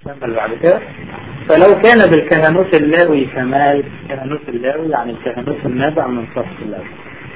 نكمل بعد كده. فلو كان بالكهنوت اللاوي كمال كهنوت اللاوي يعني الكهنوت النابع من صف اللاوي،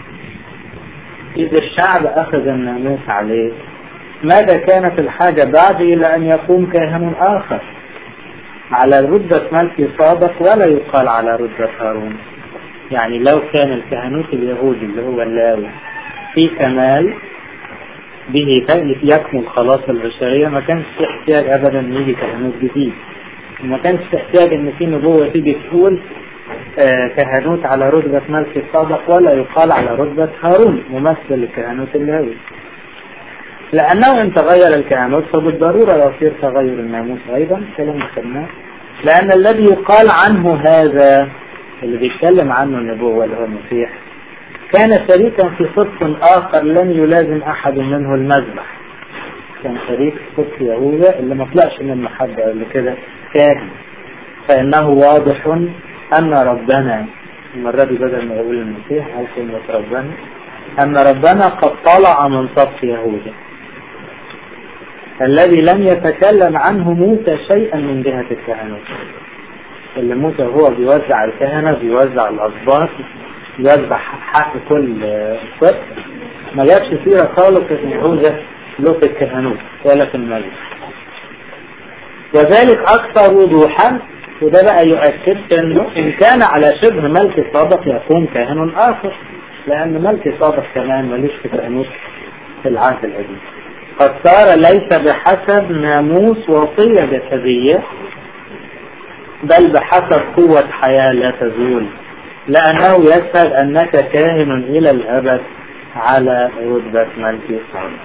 إذا الشعب أخذ الناموس عليه، ماذا كانت الحاجة بعد إلى أن يقوم كاهن آخر على رتبة ملكي صادق ولا يقال على رتبة هارون؟ يعني لو كان الكهنوت اليهودي اللي هو اللاوي في كمال به يكمل خلاص البشرية، ما كانش في احتياج أبدا أن يجي كهنوت جديد، ما كانش في احتياج أن في نبوة تيجي تقول كهنوت على رتبة ملكي صادق ولا يقال على رتبة هارون ممثل الكهنوت اللاوي، لأنه إن تغير الكهنوت فبالضرورة يصير تغير الناموس أيضا. كلام خدناه، لأن الذي يقال عنه هذا اللي بيتكلم عنه النبوة اللي هو المسيح كان شريكا في صدق آخر لم يلازم أحد منه المذبح، كان شريك في صدق يهوذا اللي ما طلعش من المحبة اللي كده كاهن. فإنه واضح أن ربنا، المرة دي بدل ما يقول المسيح قال كلمة ربنا، أن ربنا قد طلع من صف يهوذا الذي لم يتكلم عنه موسى شيئا من جهة الكهنوت. اللي موسى هو بيوزع الكهنة، بيوزع الأسباط، بيوزع حق كل سبط، ما جابش سيرة خالص ان يهوذا له في الكهنوت ولا في الملك. وذلك أكثر وضوحا، وده بقى يؤكد انه ان كان على شبه ملك صادق يكون كاهن آخر، لأن ملك صادق كمان مليش في كهنوت في العهد القديم. قد صار ليس بحسب ناموس وصية جسدية، بل بحسب قوة حياة لا تزول، لأنه يشهد أنك كاهن إلى الأبد على رتبة ملك صادق.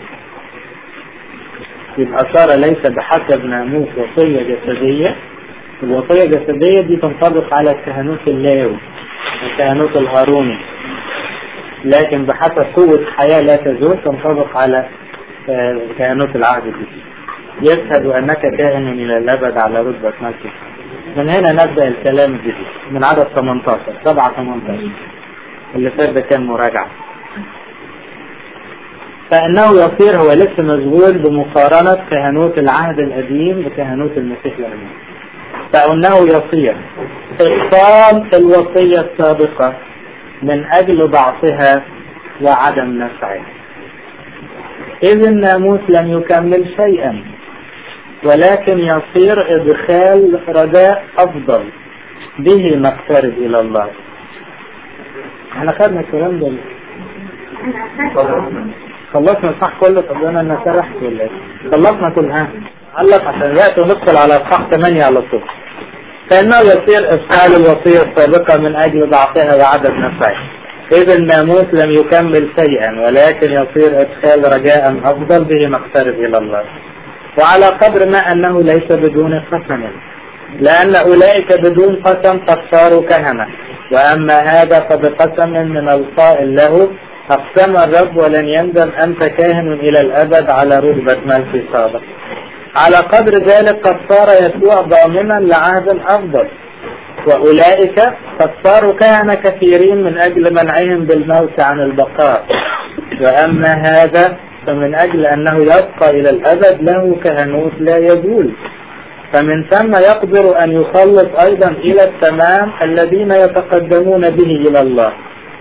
يبقى صار ليس بحسب ناموس وصية جسدية. الوصية الجسدية دي تنطبق على الكهنوت اللاوي الكهنوت الهاروني، لكن بحسب قوة حياة لا تزول تنطبق على كهنوت العهد الجديد. يشهد أنك كاهن إلى الأبد على رتبة ملك صادق. من هنا نبدأ الكلام الجديد من عدد 18 7-18 اللي فات ده كان مراجعة. فإنه يصير هو لسه مشغول بمقارنة كهنوت العهد القديم بكهنوت المسيح الأمين. فإنه يصير إبطال الوصية السابقة من أجل ضعفها وعدم نفعها، إذ الناموس لم يكمل شيئا، ولكن يصير إدخال رجاء أفضل به نقترب إلى الله. احنا خدنا الكلام ده خلصنا صح كله. طب أنا سرحت ولا ايه؟ خلصنا كلها علق عشان وقت وندخل على صح 8 على طول. فإنه يصير إدخال الوصية السابقة من أجل ضعفها وعدم نفعها، إذ الناموس لم يكمل شيئا، ولكن يصير إدخال رجاء أفضل به نقترب إلى الله. وعلى قدر ما أنه ليس بدون قسم، لأن أولئك بدون قسم قد صاروا كهنة، وأما هذا فبقسم من القائل له أقسم الرب ولن يندم أنت كاهن إلى الأبد على رتبة ملك صادق. على قدر ذلك قد صار يسوع ضامنا لعهد أفضل، وأولئك قد صاروا كهنة كثيرين من أجل منعهم بالموت عن البقاء، وأما هذا فمن أجل أنه يبقى إلى الأبد له كهنوت لا يزول، فمن ثم يقدر أن يخلص أيضا إلى التمام الذين يتقدمون به إلى الله،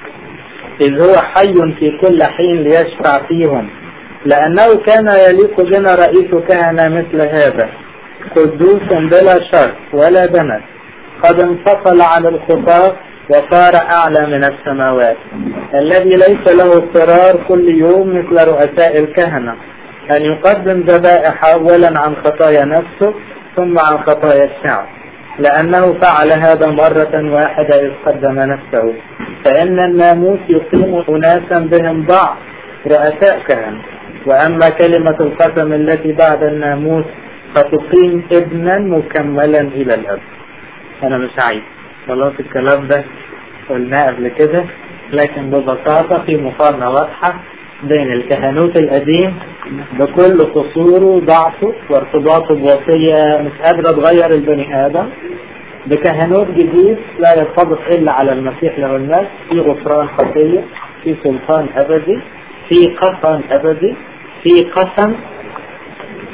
إذ هو حي في كل حين ليشفع فيهم، لأنه كان يليق بنا رئيس كهنة مثل هذا قدوس بلا شر ولا دنس، قد انفصل عن الخطاة وصار أعلى من السماوات، الذي ليس له اضطرار كل يوم مثل رؤساء الكهنة أن يقدم ذبائح أولا عن خطايا نفسه ثم عن خطايا الشعب، لأنه فعل هذا مرة واحدة إذ قدم نفسه. فإن الناموس يقيم أناسا بهم ضعف رؤساء كهنة، وأما كلمة القسم التي بعد الناموس فتقيم ابنا مكملا إلى الأبد. أنا مش عايز خلاص الكلام ده قلناه قبل كده، لكن ببساطة في مقارنة واضحة بين الكهنوت القديم بكل قصوره وضعفه وارتباطه بوصية مش قادرة تغير البني آدم، بكهنوت جديد لا يرتبط إلا على المسيح له المجد، في غفران خطية، في سلطان أبدي، في قسم أبدي، في قسم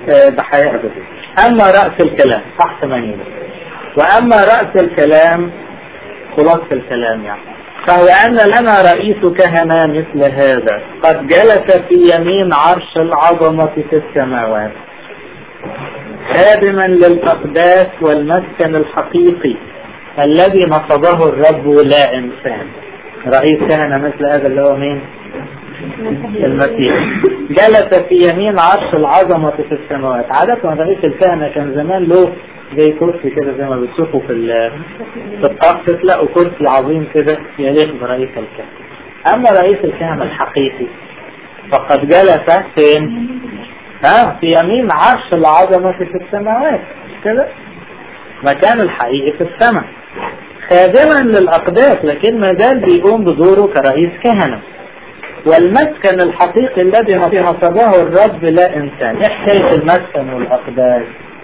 بحياة أبدية. أما رأس الكلام صح 80. وأما رأس الكلام خلاصة الكلام يعني فهو أن لنا رئيس كهنة مثل هذا قد جلس في يمين عرش العظمة في السماوات خادما للأقداس والمسكن الحقيقي الذي نصبه الرب لا إنسان. رئيس كهنة مثل هذا اللي هو مين؟ المسيح. جلس في يمين عرش العظمة في السماوات. عادة رئيس الكهنة كان زمان له زي كرسي كده زي ما بتشوفوا في الطقس تلاقوا كرسي عظيم كده يليق برئيس الكهنة. أما رئيس الكهنة الحقيقي فقد جلس فين؟ في يمين عرش العظمة في السماوات كده مكان الحقيقي في السماء خادما للأقداس لكن ما زال بيقوم بدوره كرئيس كهنة. والمسكن الحقيقي الذي نصبه الرب لا إنسان. إيه حكاية المسكن والأقداس؟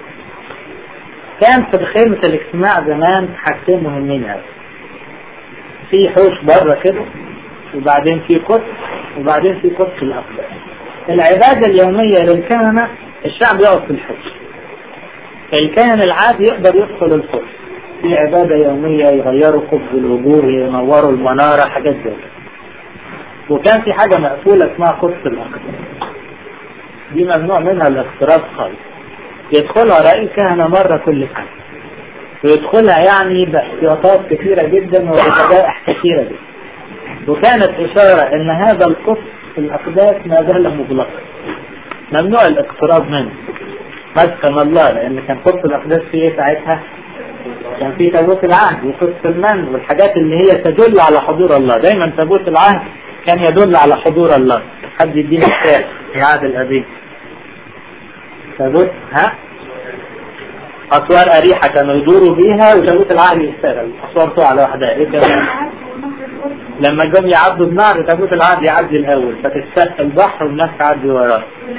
كان في خيمة الاجتماع زمان حاجتين مهمين قوي. في حوش بره كده وبعدين في قدس وبعدين في قدس الأقداس. العبادة اليومية للكهنة الشعب يقف في الحوش. الكاهن العادي يقدر يدخل القدس في عبادة يومية يغيروا قطب الوجوه ينوروا المنارة حاجات زي كده. وكان في حاجة مقفولة اسمها قدس الأقداس دي ممنوع منها الاقتراب خالص. يدخلها رئيس كهنة مرة كل سنة ويدخلها يعني باحتياطات كثيرة جدا وبذبائح كثيرة جدا. وكانت إشارة ان هذا القدس الأقداس ما زال مغلق ممنوع الاقتراب منه مسكن الله لأن كان قدس الأقداس فيه ساعتها كان في تابوت العهد وقدس المن والحاجات اللي هي تدل على حضور الله. دايما تابوت العهد كان يدل على حضور الله. حد يدينا مثال في العهد القديم. تابوت أسوار أريحة كانوا يدوروا بيها وتابوت العهد يشتغل أسوار طوع على واحدة. إيه كمان؟ لما جم يعدوا النهر تابوت العهد يعدي الأول فتتشق البحر والناس تعدي وراه.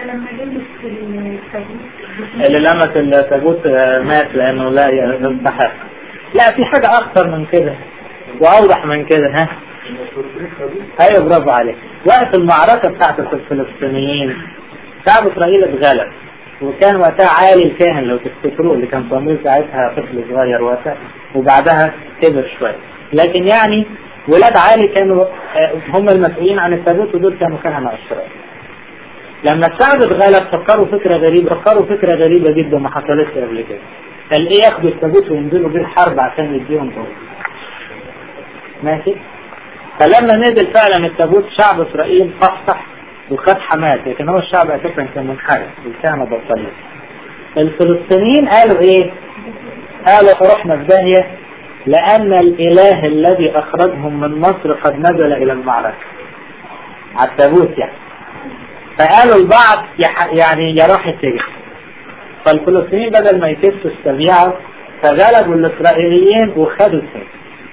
اللي لمس التابوت مات لأنه لا يستحق. لا في حاجة أكثر من كده وأوضح من كده. أيوة برافو عليك. وقت المعركة بتاعت الفلسطينيين شعب إسرائيل اتغلب وكان وقتها عالي الكاهن لو تفتكروا اللي كان صميم ساعتها طفل صغير وقتها وبعدها كبر شوية. لكن يعني ولاد عالي كانوا هم المسؤولين عن التابوت ودول كانوا كهنة أشرار. لما الشعب اتغلب فكروا فكرة غريبة جدا ما حصلتش قبل كده. قال ايه ياخدوا التابوت وينزلوا بيه الحرب عشان يديهم قوة. ماشي. فلما نزل فعلا التابوت شعب اسرائيل صحصح وخد حماس لكن هو الشعب اساسا كان منحرف والكهنة بطلوا. الفلسطينيين قالوا ايه؟ قالوا رحنا في داهية لأن الإله الذي أخرجهم من مصر قد نزل إلى المعركة على التابوت يعني. فقالوا البعض يعني يا راح التجر. فالفلسطينيين بدل ما يكسوا استبيعوا فغلبوا الإسرائيليين وخدوا التجر.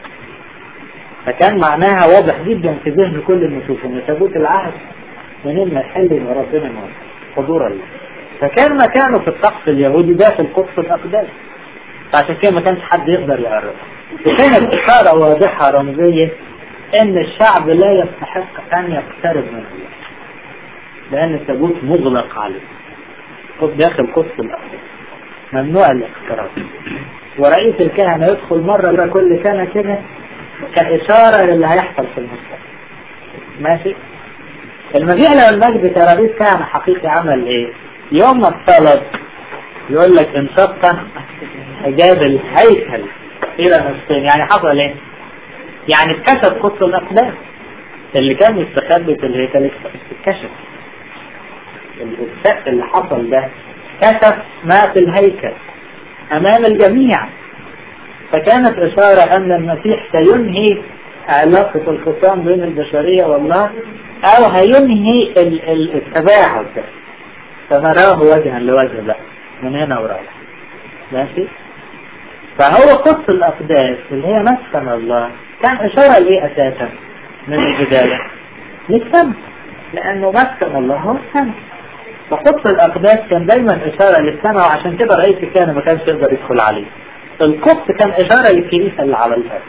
فكان معناها واضح جدا في ذهن كل النصوص ان تابوت العهد منين ما يحل وربنا موت حضور الله. فكان مكانه في الطقس اليهودي داخل قدس الأقداس فعشان كده ما كانش حد يقدر يقرب. وكانت إشارة واضحة رمزية ان الشعب لا يستحق ان يقترب من الله لأن التابوت مغلق عليه داخل قدس الأقداس ممنوع الاقتراب. ورئيس الكهنة يدخل مرة كل سنة كده كإشارة للي هيحصل في المستقبل. ماشي. المسيح لو المجد كرئيس كهنة حقيقي عمل ايه؟ يوم ما اتصلب يقول لك انشق جاب الهيكل الى نصفين. يعني حصل ايه؟ يعني اتكشف قدس الأقداس اللي كان مستخبي في الهيكل اتكشف. السقف اللي حصل ده كشف ما في الهيكل امام الجميع. فكانت اشارة ان المسيح سينهي علاقة الخصام بين البشرية والله او هينهي التباعد ده فنراه وجها لوجه بقى من هنا ورايح. ماشي. فهو قدس الأقداس اللي هي مسكن الله كان اشارة ليه اساسا من البداية للسماء لانه مسكن الله هو السماء. فقدس الأقداس كان دايما إشارة للسماء وعشان كده رئيس الكهنة ما كانش يقدر يدخل عليه. القدس كان إشارة للكنيسة اللي على الأرض.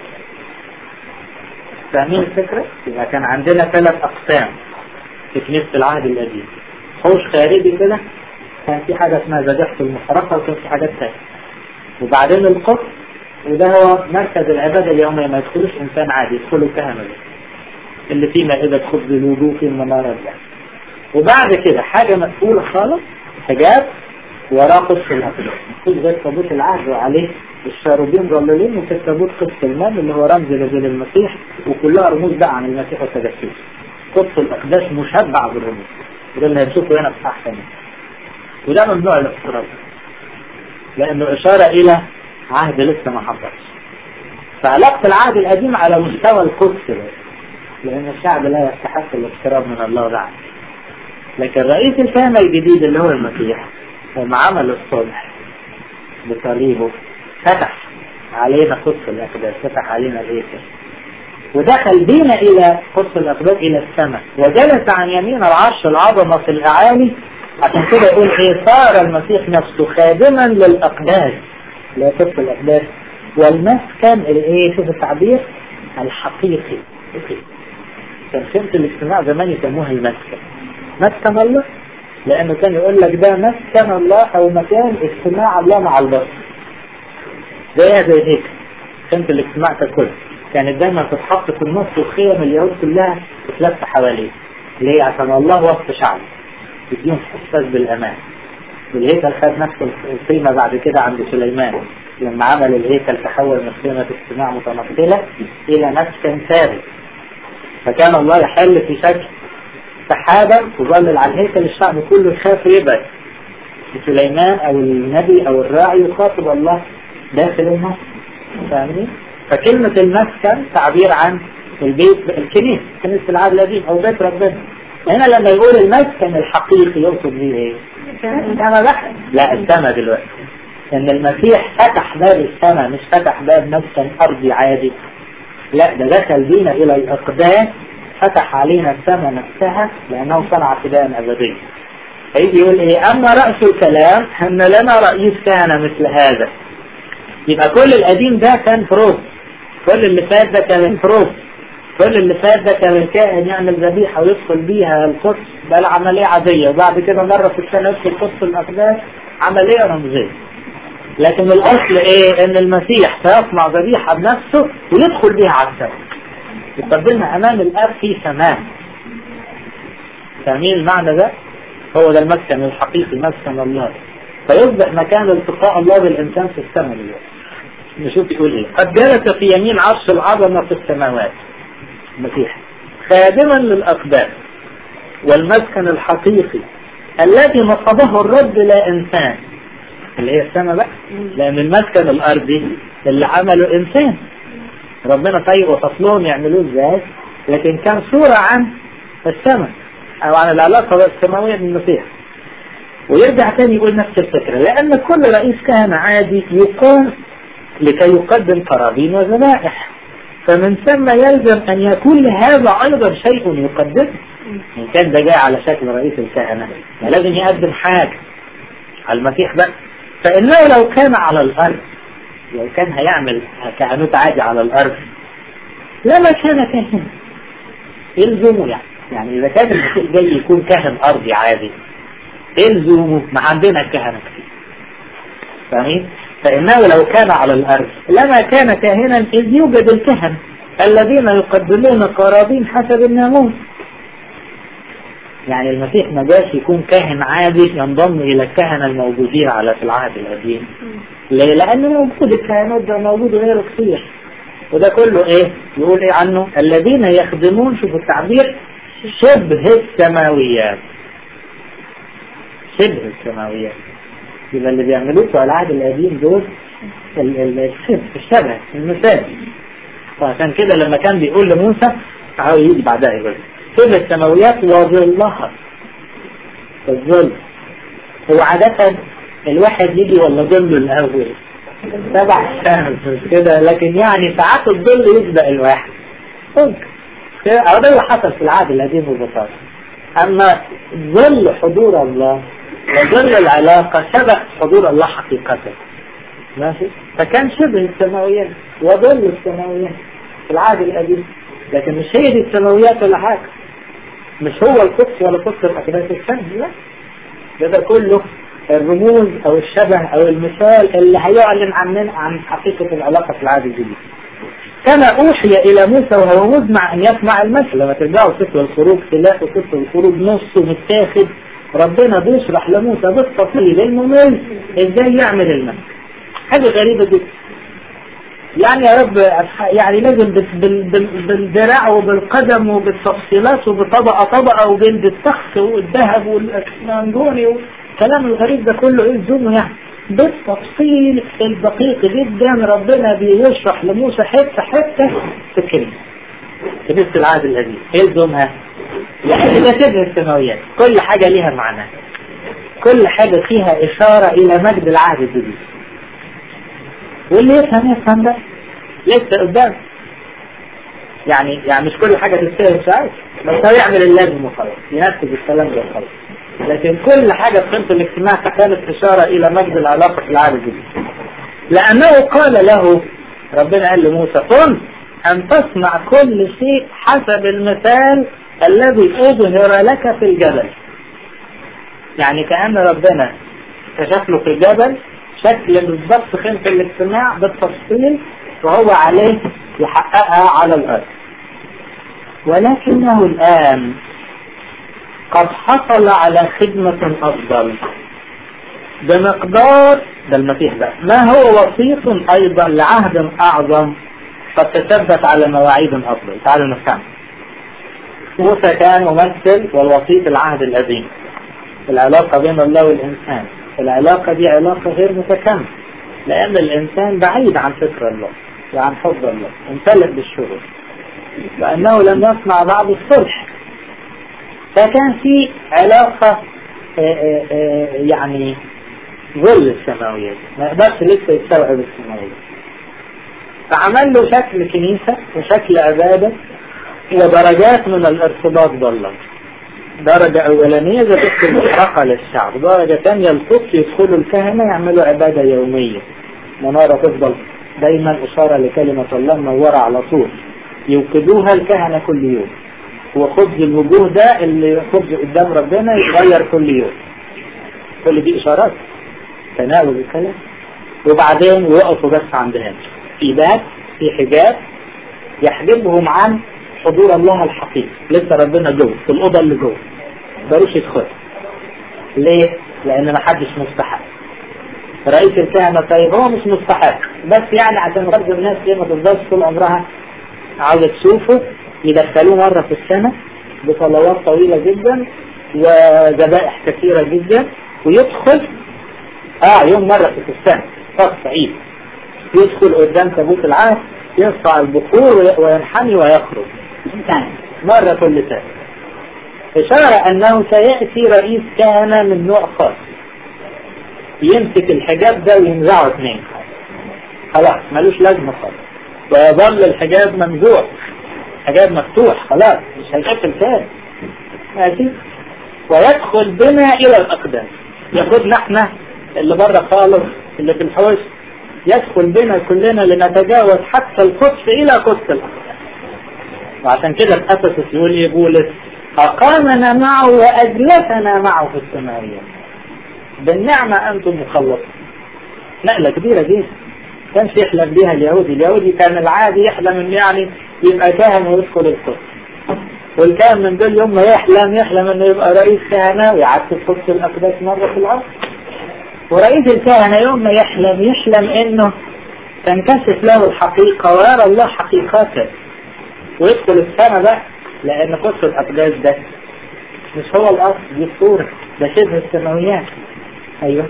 فاهمين الفكرة؟ يبقى كان عندنا 3 أقسام في كنيسة العهد القديم. حوش خارجي كده كان في حاجة اسمها ذبيحة المحرقة وكان في حاجات تانية. وبعدين القدس، وده هو مركز العبادة اليومية، ما يدخلوش إنسان عادي، يدخلوا الكهنة اللي فيه مائدة خبز الوضوء في المنارة دي. وبعد كده حاجة مقفولة خالص، حجاب وراه قدس الأقداس، مفيش غير تابوت العهد وعليه الشاروبين ظللين، وفي التابوت قدس المال اللي هو رمز لجل المسيح، وكلها رموز بقى عن المسيح والتجسد. قدس الأقداس مشبع بالرموز، وده اللي هنشوفه هنا في صح ثاني. وده ممنوع الافتراض لأنه إشارة إلى عهد لسه ما حصلش. فعلاقة العهد القديم على مستوى القدس بس، لأن الشعب لا يستحق الاقتراب من الله بعد. لكن رئيس الكهنة الجديد اللي هو المسيح لما عمل الصلح بصليبه فتح علينا قدس الأقداس، فتح علينا الهيكل، ودخل بينا إلى قدس الأقداس إلى السماء، وجلس عن يمين العرش العظمة في الأعالي. عشان كده يقول إيه؟ صار المسيح نفسه خادما للأقداس، لقدس الأقداس والمسكن الإيه؟ شوف التعبير الحقيقي. كان خيمة الاجتماع زمان يسموها المسكن، مسكن الله، لأنه كان يقول لك ده مسكن الله أو مكان اجتماع الله مع البشر. زي هيك خيمة الاجتماع ككل كانت دايما تتحط في النص، وخيم اليهود كلها تتلف حواليه. ليه؟ عشان الله وسط شعبه يديهم إحساس بالأمان. والهيكل خد نفس القيمة بعد كده عند سليمان لما عمل الهيكل، تحول من خيمة اجتماع متنقلة إلى مسكن ثابت. فكان الله يحل في شكل سحابة وظلل على الهيكل، الشعب كله يخاف يبعد. سليمان أو النبي أو الراعي يخاطب الله داخل النص، فاهمين؟ فكلمة المسكن تعبير عن البيت، الكنيسة، كنيسة العهد القديم أو بيت ربنا. هنا لما يقول المسكن الحقيقي يقصد بيه ايه؟ السماء بقى؟ لا، السماء دلوقتي. ان المسيح فتح باب السماء، مش فتح باب مسكن ارضي عادي، لا ده دخل بينا الى الاقداس، فتح علينا السماء نفسها لانه صنع فداء ابدي. فيجي يقول ايه؟ اما رأس الكلام ان لنا رئيس كان مثل هذا. يبقى كل القديم ده كان فروض، كل اللي فات ده كان فروض، كل اللي فات ده كان الكائن يعمل ذبيحة ويدخل بيها القدس، ده العملية عادية، وبعد كده مرة في السنة يدخل قدس الأقداس، عملية رمزية. لكن الأصل إيه؟ إن المسيح سيصنع ذبيحة بنفسه ويدخل بيها على السماء، يقدمها أمام الآب في سماء. فاهمين المعنى ده؟ هو ده المسكن الحقيقي، مسكن الله، فيصبح مكان التقاء الله بالإنسان في السماء دلوقتي. نشوف يقول إيه؟ قد جلس في يمين عرش العظمة في السماوات، المسيح خادما للأقداس والمسكن الحقيقي الذي نصبه الرب لا إنسان، اللي هي السماء بقى، لأن المسكن الأرضي اللي عمله إنسان، ربنا طيب وفصلهم يعملوه إزاي، لكن كان صورة عن السماء أو عن العلاقة السماوية بالمسيح. ويرجع تاني يقول نفس الفكرة، لأن كل رئيس كهنة عادي يقام لكي يقدم قرابين وذبائح، فمن ثم يلزم أن يكون لهذا أيضا شيء يقدمه. إن كان ده جاي على شكل رئيس الكهنة لازم يقدم حاجة على المسيح بقى. فإنه لو كان على الأرض، لو كان هيعمل كهنوت عادي على الأرض لما كان كاهن يلزمه. يعني إذا كان المسيح جاي يكون كاهن أرضي عادي يلزمه، ما عندنا كهنة كتير، فاهمين؟ فإنه لو كان على الأرض لما كان كاهنا، إذ يوجد الكهن الذين يقدمون قرابين حسب الناموس. يعني المسيح ما جاش يكون كاهن عادي ينضم إلى الكهنة الموجودين على في العهد القديم. ليه؟ لأنه موجود الكهنوت ده موجود غيره كثير، وده كله إيه؟ يقول إيه عنه؟ الذين يخدمون، شوفوا التعبير، شبه السماويات. شبه السماويات، يبقى اللي بيعملوه في العهد القديم دول الشبه المثال. فعشان كده لما كان بيقول لموسى تعالوا يجي بعدها يقول شبه السماويات وظلها. الظل هو عادة الواحد يجي ولا ظله الأول تبع الشمس كده، لكن يعني ساعات الظل يسبق الواحد ممكن كده، أو ده اللي حصل في العهد القديم ببساطة. أما ظل حضور الله وظل العلاقة سبق حضور الله حقيقة، ماشي؟ فكان شبه السماويات وظل السماويات في العهد القديم، لكن مش هي دي السماويات ولا حاجة، مش هو القدس ولا قدس الأقداس الثاني، لا ده كله الرموز او الشبه او المثال اللي هيعلن عن حقيقة العلاقة في العهد الجديد. كما اوحي الى موسى وهو مزمع ان يسمع المثل. لما ترجعوا سفر الخروج تلاقوا سفر الخروج نصه متاخد ربنا بيشرح لموسى بالتفصيل الممل ازاي يعمل المثل. حاجة غريبة جدا. يعني يا رب يعني لازم بالذراع وبالقدم وبالتفصيلات وبطبقة طبقة وجلد التخت والذهب والاسمنجوني والكلام الغريب ده كله ايه زومه يعني بالتفصيل الدقيق جدا. ربنا بيشرح لموسى حتة حتة في الكلمة في نفس العهد القديم. ايه زومها؟ يعني ده شبه السماويات. كل حاجة ليها معنى، كل حاجة فيها إشارة إلى مجد العهد الجديد. واللي يفهم بقى لسه قدام. يعني مش كل حاجة تستاهل ساعات، بس هو يعمل اللازم وخلاص، ينفذ الكلام ده وخلاص. لكن كل حاجة في قيمة الاجتماع كانت إشارة إلى مجد العلاقة في العهد الجديد. لأنه قال له ربنا قال لموسى قم أن تصنع كل شيء حسب المثال الذي أظهر لك في الجبل. يعني كأن ربنا كشف له في الجبل شكل بالضبط خيمة الاجتماع بالتفصيل وهو عليه يحققها على الأرض. ولكنه الآن قد حصل على خدمة أفضل بمقدار ده المسيح بقى ما هو وسيط أيضا لعهد أعظم قد تثبت على مواعيد أفضل. تعالوا نفهم. موسى كان ممثل والوسيط العهد القديم. العلاقة بين الله والإنسان، العلاقة دي علاقة غير متكاملة لأن الإنسان بعيد عن فكر الله وعن حب الله، امتلأ بالشرور لأنه لم يصنع بعد الصلح. فكان في علاقة يعني ظل السماويات، ما يقدرش لسه يستوعب السماويات. فعمل له شكل كنيسة وشكل عبادة ودرجات من الارتباط بالله. درجة أولانية زي تدخل محرقة للشعب، درجة ثانية القدس يدخلوا الكهنة يعملوا عبادة يومية، منارة تفضل دايما إشارة لكلمة الله منورة على طول يوقدوها الكهنة كل يوم. وخبز الوجوه ده اللي خبز قدام ربنا يتغير كل يوم. كل دي إشارات تناول الكلام. وبعدين يوقفوا بس عندهم في باب في حجاب يحجبهم عن حضور الله الحقيقي. لسه ربنا جوه في الأوضة اللي جوه مبقوش يدخل. ليه؟ لأن ما حدش مستحق. رئيس الكهنة طيب هو مش مستحق بس يعني عشان برضه الناس ليه ما تفضلش طول عمرها عاوزة تشوفه يدخلوه مرة في السنة بصلوات طويلة جدا وذبائح كثيرة جدا ويدخل يوم مرة في السنة طقس عيد يدخل قدام تابوت العهد يرفع البخور وينحني ويخرج مرة كل سنة. إشارة أنه سيأتي رئيس كهنة من نوع خاص يمسك الحجاب ده وينزعه اثنين خلاص ملوش لازمة خالص ويظل الحجاب منزوع حجاب مفتوح خلاص مش هيشكل تاني ماشي. ويدخل بنا إلى الأقدام ياخدنا احنا اللي بره خالص اللي في الحوش يدخل بنا كلنا لنتجاوز حتى القدس إلى قدس الأقدام. وعشان كده في أفسس يقول ايه بولس أقامنا معه وأجلسنا معه في السماويات بالنعمة أنتم مخلصون. نقلة كبيرة جدا كانش يحلم بها اليهودي كان العادي يحلم انه يعني يبقى كاهن ويدخل القدس. والكاهن من دول يوم ما يحلم انه يبقى رئيس كهنة ويعدي قدس الأقداس مرة في العمر. ورئيس الكهنة يوم ما يحلم انه تنكشف له الحقيقة ويرى الله حقيقته ويدخل السنة بقى لأن قدس الأقداس ده مش هو الأصل دي الصورة ده شبه السماويات. أيوه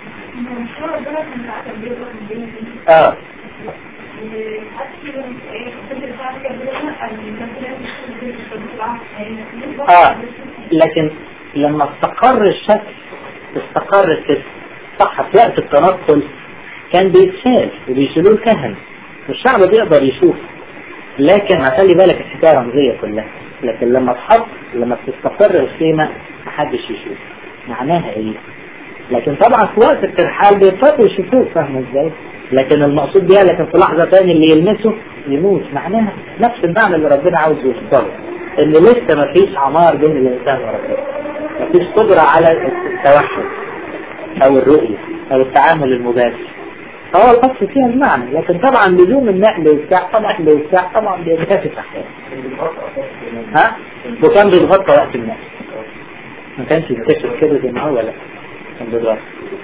لكن لما استقر الشكل استقر الكتف صح. في وقت التنقل كان بيتشال وبيشيلوه الكهنة والشعب بيقدر يشوف لكن خلي بالك الحكاية رمزية كلها. لكن لما تستقر الخيمة محدش يشوف معناها ايه. لكن طبعا في وقت الترحال بيضطروا يشوفوه فاهم ازاي. لكن المقصود بيها لكن في لحظة تاني اللي يلمسه يموت. معناها نفس المعنى اللي ربنا عاوز يوصله ان لسه ما فيش عمار بين الانسان وربنا ما فيش قدرة على التوحد. او الرؤية او التعامل المباشر، فهو القصد فيها المعنى. لكن طبعا لزوم النقل والساع طبعا بيتكافئ احيانا. ها؟ وكان بيتغطى وقت النقل، ما كانش يكتشف كده زي ما هو، لا كان بيتغطى.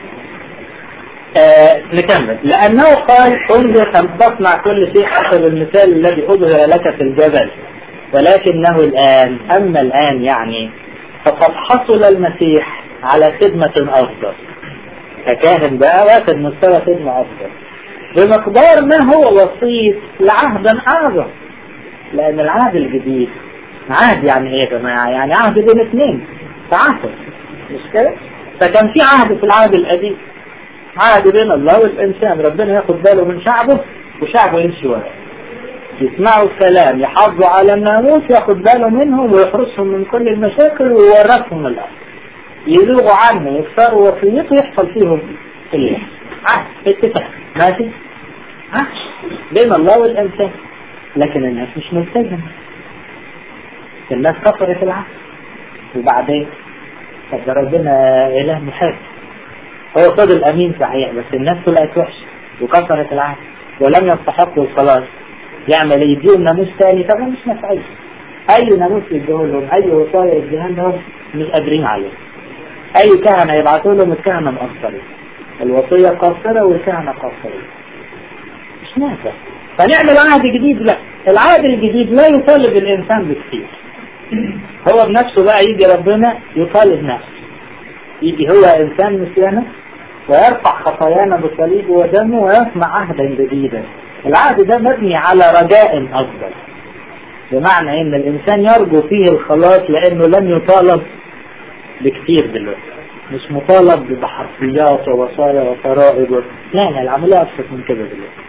نكمل. لأنه قال انظر أن تصنع كل شيء حسب المثال الذي أظهر لك في الجبل، ولكنه الآن، أما الآن يعني فقد حصل المسيح على خدمة أفضل، فكاهن بقى واخد مستوى خدمة أفضل بمقدار ما هو وسيط لعهد أعظم. لأن العهد الجديد عهد يعني إيه يا جماعة؟ يعني عهد بين اثنين، تعاطف، مش كده؟ فكان في عهد في العهد القديم، عهد بين الله والإنسان، ربنا ياخد باله من شعبه وشعبه يمشي وراه، يسمعوا الكلام، يحافظوا على الناموس، ياخد باله منهم ويحرسهم من كل المشاكل ويورثهم الأرض. يزوغوا عنه يكسروا وصيته يحصل فيهم اللي عهد اتفاق ماشي عهد بين الله والإنسان. لكن الناس مش ملتزمة، الناس كفرت العهد. وبعدين طب ربنا إله محب، هو فضل أمين صحيح، بس الناس طلعت وحشة وكفرت العهد ولم يستحقوا الخلاص. يعمل يديهم ناموس تاني؟ طبعا مش نافعين. أي ناموس يديه لهم، أي وصايا يديها لهم مش قادرين عليه. أي كهنة يبعثوا لهم الكهنة مقصرين، الوصية قاصرة والكهنة قاصرين، مش نافع. فنعمل عهد جديد؟ لا، العهد الجديد لا يطالب الإنسان بكثير، هو بنفسه بقى يجي ربنا يطالب نفسه، يجي هو إنسان مثلنا ويرفع خطايانا بصليبه ودمه ويصنع عهدا جديدا. العهد ده مبني على رجاء أفضل، بمعنى إن الإنسان يرجو فيه الخلاص لأنه لم يطالب بكثير دلوقتي، مش مطالب بحرفيات ووصايا وفرائض لا، العملية أبسط من كده دلوقتي.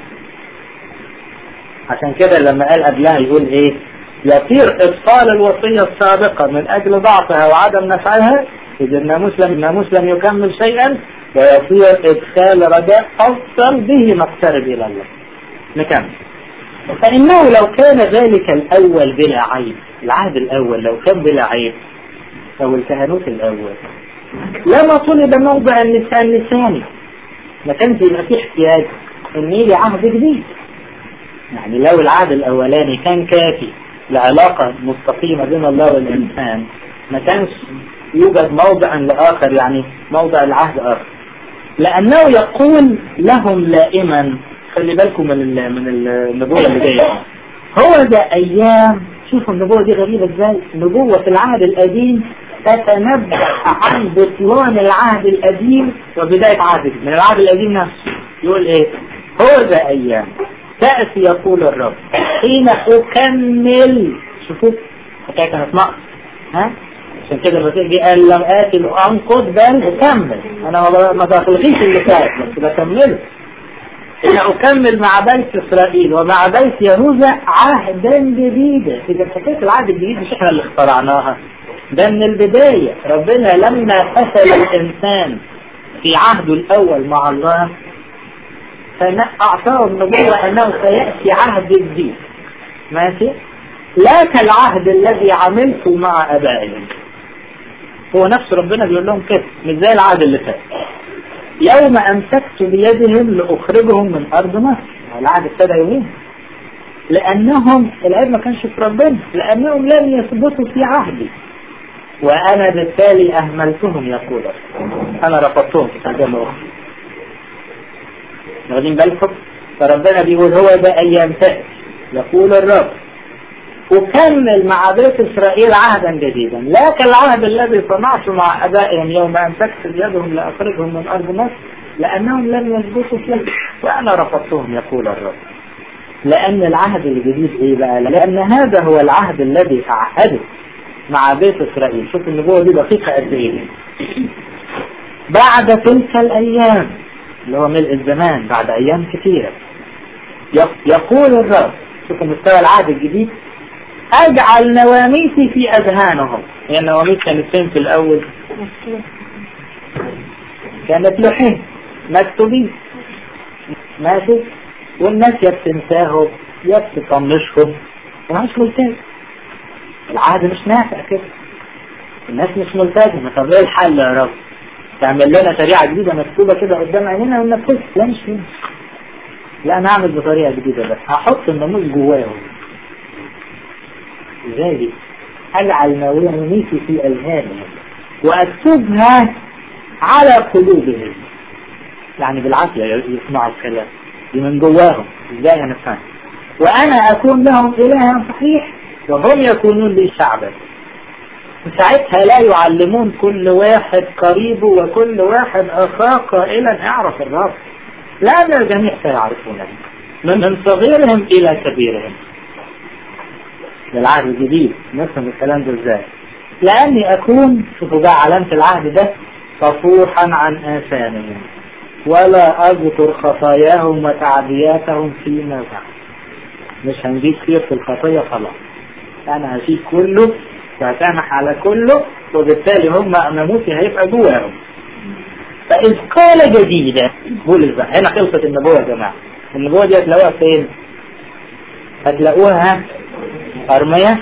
عشان كده لما قال قبلها يقول إيه؟ يطير إبطال الوصية السابقة من أجل ضعفها وعدم نفعها، إذا الناموس لم يكمل شيئا، ويصير إدخال رجاء أفضل به نقترب إلى الله. نكمل. فإنه لو كان ذلك الأول بلا عيب، العهد الأول لو كان بلا عيب أو الكهنوت الأول، لما طلب موضع النسان لساني، ما كانش يبقى فيه احتياج إن يجي عهد جديد. يعني لو العهد الأولاني كان كافي لعلاقة مستقيمة بين الله والإنسان، ما كانش يوجد موضع لآخر، يعني موضع العهد آخر. لأنه يقول لهم لائما، خلي بالكم من النبوة اللي جاية، هو ده أيام. شوفوا النبوة دي غريبة ازاي، نبوة في العهد القديم تتنبأ عن بطلان العهد القديم وبداية عهد من العهد القديم نفسه. يقول ايه؟ هو ده أيام تأتي يقول الرب حين أكمل. شوفوا حكاية كانت نقص، ها؟ عشان كده لما تيجي قال لم آتي أنقض بل أكمل، أنا ما بخلقيش اللي فات بس بكمله. إن أكمل مع بيت إسرائيل ومع بيت يهوذا عهدا جديدا. إذا حكاية العهد الجديد مش إحنا اللي اخترعناها، ده من البداية. ربنا لما فصل الإنسان في عهده الأول مع الله فأعطاه النبوة أنه سيأتي عهد جديد، ماشي؟ لا كالعهد الذي عملته مع أبائهم. هو نفس ربنا بيقول لهم كده، مش زي العهد اللي فات. يوم أمسكت بيدهم لأخرجهم من أرض مصر، العهد ابتدى يومين، لأنهم العيب ما كانش في ربنا، لأنهم لم يثبتوا في عهدي وأنا بالتالي أهملتهم. يقول أنا رفضتهم في ترجمة أخرى. واخدين بالكم؟ فربنا بيقول هو ده أيام تأتي يقول الرب وكمل مع بيت إسرائيل عهدا جديدا، لا كالعهد الذي صنعته مع أبائهم يوم أمسكت بيدهم لأخرجهم من أرض مصر، لأنهم لم يثبتوا فيه وأنا رفضتهم يقول الرب. لأن العهد الجديد إيه بقى؟ لأن هذا هو العهد الذي أعهده مع بيت إسرائيل. شوف النبوة دي دقيقة قد إيه. بعد تلك الأيام اللي هو ملء الزمان، بعد أيام كثيرة، يقول الرب، شوف مستوى العهد الجديد، أجعل نواميسي في أذهانهم. يعني النواميس كانت فين في الأول؟ كانت لوحين مكتوبين، ماشي؟ والناس يبتنساهم يبتطنشهم ومش ملتزم. العهد مش نافع كده، الناس مش ملتزمة. طب ايه الحل يا رب؟ تعمل لنا شريعة جديدة مكتوبة كده قدام عينينا وننفذها؟ لا مش كده. لا انا هعمل بطريقة جديدة، بس هحط الناموس جواهم. ازاي دي؟ اجعل نواميسي في اذهانهم واكتبها على قلوبهم. يعني بالعافية يسمعوا الكلام دي من جواهم. ازاي هنفهم؟ وانا اكون لهم الها صحيح وهم يكونون لي شعبا. ساعتها لا يعلمون كل واحد قريبه وكل واحد اخاه قائلا اعرف الرب، لأن الجميع سيعرفونه من صغيرهم الى كبيرهم. العهد الجديد نفهم الكلام ده ازاي؟ لاني اكون، شوفوا بقى علامة العهد ده، صفوحا عن آثامهم ولا اذكر خطاياهم وتعدياتهم فيما بعد. مش هنجيب سيرة الخطية خلاص، انا هشيل كله وهسامح على كله، وبالتالي هم ناموسي هيبقى جواهم. فإذ قال جديدا، بولس بقى هنا خلصت النبوة يا جماعة. النبوة دي هتلاقوها فين؟ هتلاقوها أرمية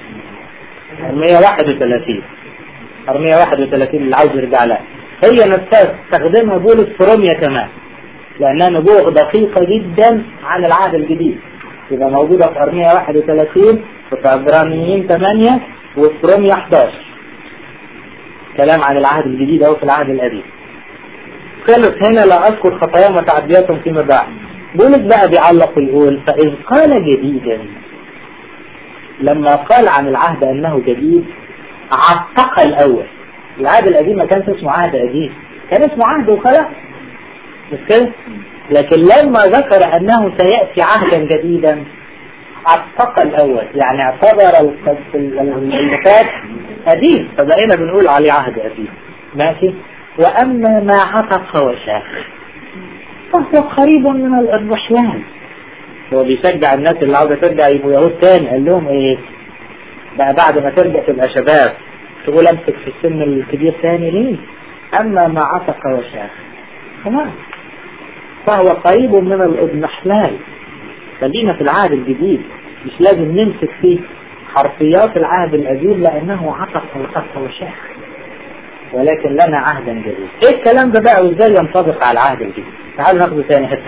31 اللي عاوز يرجع لها. هي نفسها تستخدمها بولس في روميا كمان، لأنها نبوة دقيقة جدا عن العهد الجديد. يبقى موجودة في أرمية 31 وفي عبرانيين 8 وفي روميا 11. كلام عن العهد الجديد أو في العهد القديم. خلص هنا لا أذكر خطاياهم وتعدياتهم فيما بعد. بولس بقى بيعلق ويقول فإذ قال جديدا، لما قال عن العهد أنه جديد عتق الأول. العهد القديم ما كانش اسمه عهد قديم، كان اسمه عهد وخلاص، مش كده؟ لكن لما ذكر أنه سيأتي عهدا جديدا عتق الأول، يعني اعتبر اللي فات قديم، فبقينا بنقول عليه عهد قديم. ماشي. وأما ما عتق وشاخ فهو قريب من الإضمحلال. هو بيشجع الناس اللي عاوزة ترجع يبقوا يهود تاني. قال لهم ايه بقى بعد ما ترجع تبقى شباب تقول امسك في السن الكبير تاني ليه؟ أما ما عتق وشاخ خلاص فهو قريب من الإضمحلال. خلينا في العهد الجديد، مش لازم نمسك فيه حرفيات العهد القديم لأنه عتق وشاخ، ولكن لنا عهدا جديد. ايه الكلام ده بقى وازاي ينطبق على العهد الجديد؟ تعالوا ناخده ثاني حته.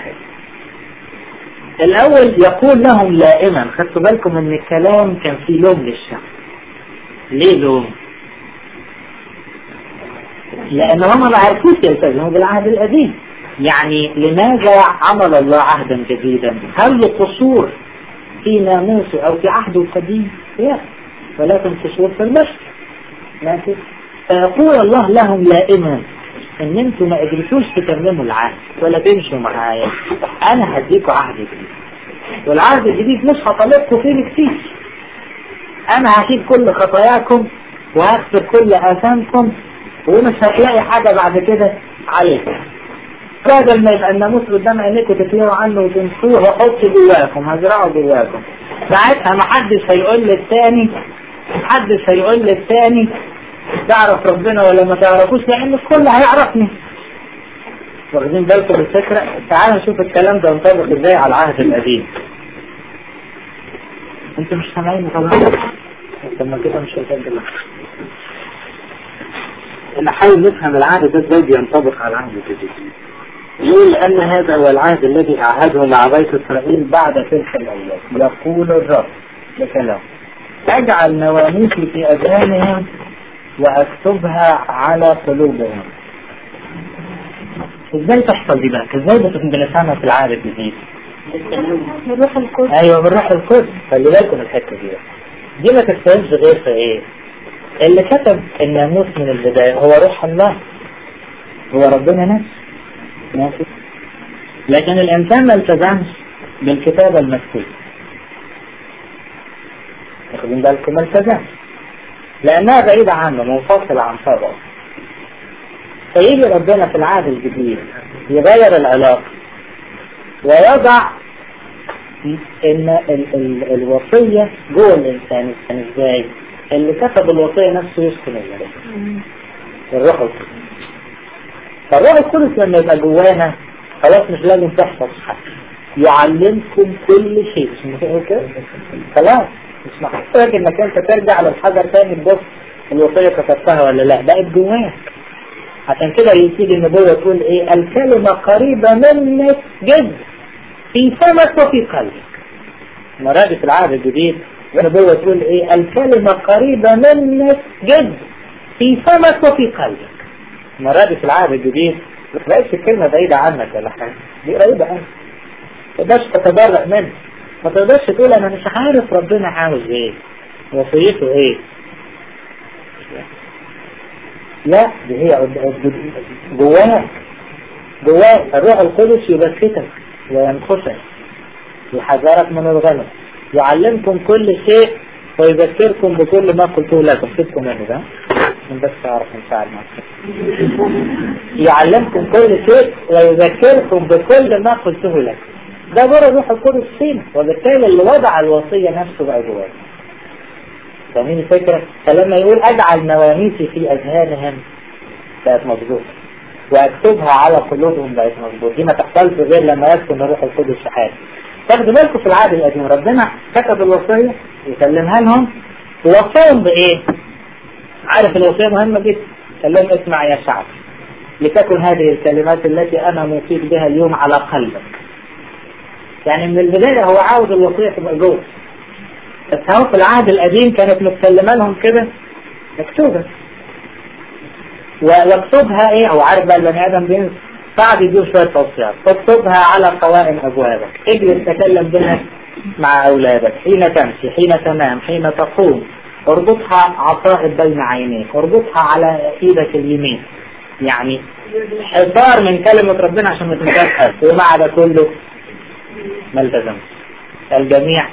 الاول يقول لهم لائما، خدتوا بالكم ان الكلام كان فيه لوم للشعب. ليه لوم؟ لان هم ما عرفوش يلتزموا بالعهد القديم. يعني لماذا عمل الله عهدا جديدا؟ هل قصور في ناموسه او في عهده القديم؟ لا، ولكن قصور في البشر. ماشي. فيقول الله لهم لائما ان انتم ما قدرتوش تكملوا العهد ولا تمشوا معايا، انا هديكوا عهد جديد، والعهد الجديد مش هطالبكم فيه كتير. انا هشيل كل خطاياكم وهغفر كل اثامكم ومش هتلاقي حاجة بعد كده عليكم. بدل ما يبقى الناموس قدام عينيكم تكلموا عنه وتنسوه، وحط جواكم، هزرعه جواكم. ساعتها محدش هيقول للتاني تعرف ربنا ولا ما تعرفوش، لأن الكل هيعرفني. واخدين بالكم الفكرة؟ تعالوا نشوف الكلام ده ينطبق ازاي على العهد القديم. انتوا مش سامعين طبعا؟ لما كده مش هيسجل. نحاول نفهم العهد ده ازاي بينطبق على العهد الجديد. يقول أن هذا هو العهد الذي عهده مع بيت إسرائيل بعد تلك الأيام. يقول الرب بكلام: اجعل نواميسي في أذهانهم وأكتبها على قلوبهم. ازاي تحصل دي بقى؟ ازاي بنفهمها في العهد الجديد؟ بالروح القدس. ايوه بالروح القدس. خلي بالكم الحته دي ما تتفهمش غير في ايه؟ اللي كتب الناموس من البدايه هو روح الله، هو ربنا نفسه. ماشي. لكن الانسان ما التزمش بالكتابه المكتوبه. واخدين بالكم؟ ما التزمش لانها بعيده عنه، منفصله عن طبعه. فيجي ربنا في العهد الجديد يغير العلاقه ويضع ان الوصيه جوه الانسان. كان ازاي؟ اللي كتب الوصيه نفسه يسكن الروح القدس. فالروح القدس لما يبقى جوانا خلاص مش لازم تحفظ حاجه، يعلمكم كل شيء. خلاص مش محتاج انك انت ترجع للحجر تاني تبص الوصيه كتبتها ولا لا، بقت جواك. عشان كده يبتدي النبوة تقول ايه؟ الكلمة قريبة منك جدا في فمك وفي قلبك. المرة دي في العهد الجديد النبوة تقول ايه؟ الكلمة قريبة منك جدا في فمك وفي قلبك. المرة دي في العهد الجديد ما تلاقيش الكلمة بعيدة عنك ولا حاجة، دي قريبة عنك. ما تقدرش تتبرأ منها، ما تقدرش تقول انا مش عارف ربنا عاوز ايه، وصيته ايه. لا، دي هي جواك الروح القدس يبكتك وينخسك، يحذرك من الغلط، يعلمكم كل شيء ويذكركم بكل ما قلته لكم. سيبكم منه ده بس تعرف نساعد معك. يعلمكم كل شيء ويذكركم بكل ما قلته لكم. ده دور الروح القدس فينا، وبالتالي اللي وضع الوصية نفسه بقى جواك. فاهمين الفكرة؟ فلما يقول اجعل نواميسي في اذهانهم بقت مظبوطة، واكتبها على قلوبهم بقت مظبوطة. دي ما تحصلش غير لما يسكن الروح القدس في حياتك. تاخدوا بالكم في العهد القديم ربنا كتب الوصية يسلمها لهم، وصاهم بايه؟ عارف الوصية مهمة جدا. قال لهم اسمع يا شعب، لتكن هذه الكلمات التي انا موصيك بها اليوم على قلبك. يعني من البداية هو عاوز الوصية تبقى جوه، بس هو في العهد القديم كانت متسلمة لهم كده مكتوبة، واكتبها ايه؟ او عارف بقى البني ادم بينسى، بعد يدور شوية توصيات. اكتبها على قوائم ابوابك، اجلس تكلم بها مع اولادك، حين تمشي، حين تنام، حين تقوم، اربطها عصائب بين عينيك، اربطها على ايدك اليمين. يعني حصار من كلمة ربنا عشان ما تنساش. ومع ده كله ما التزمش، الجميع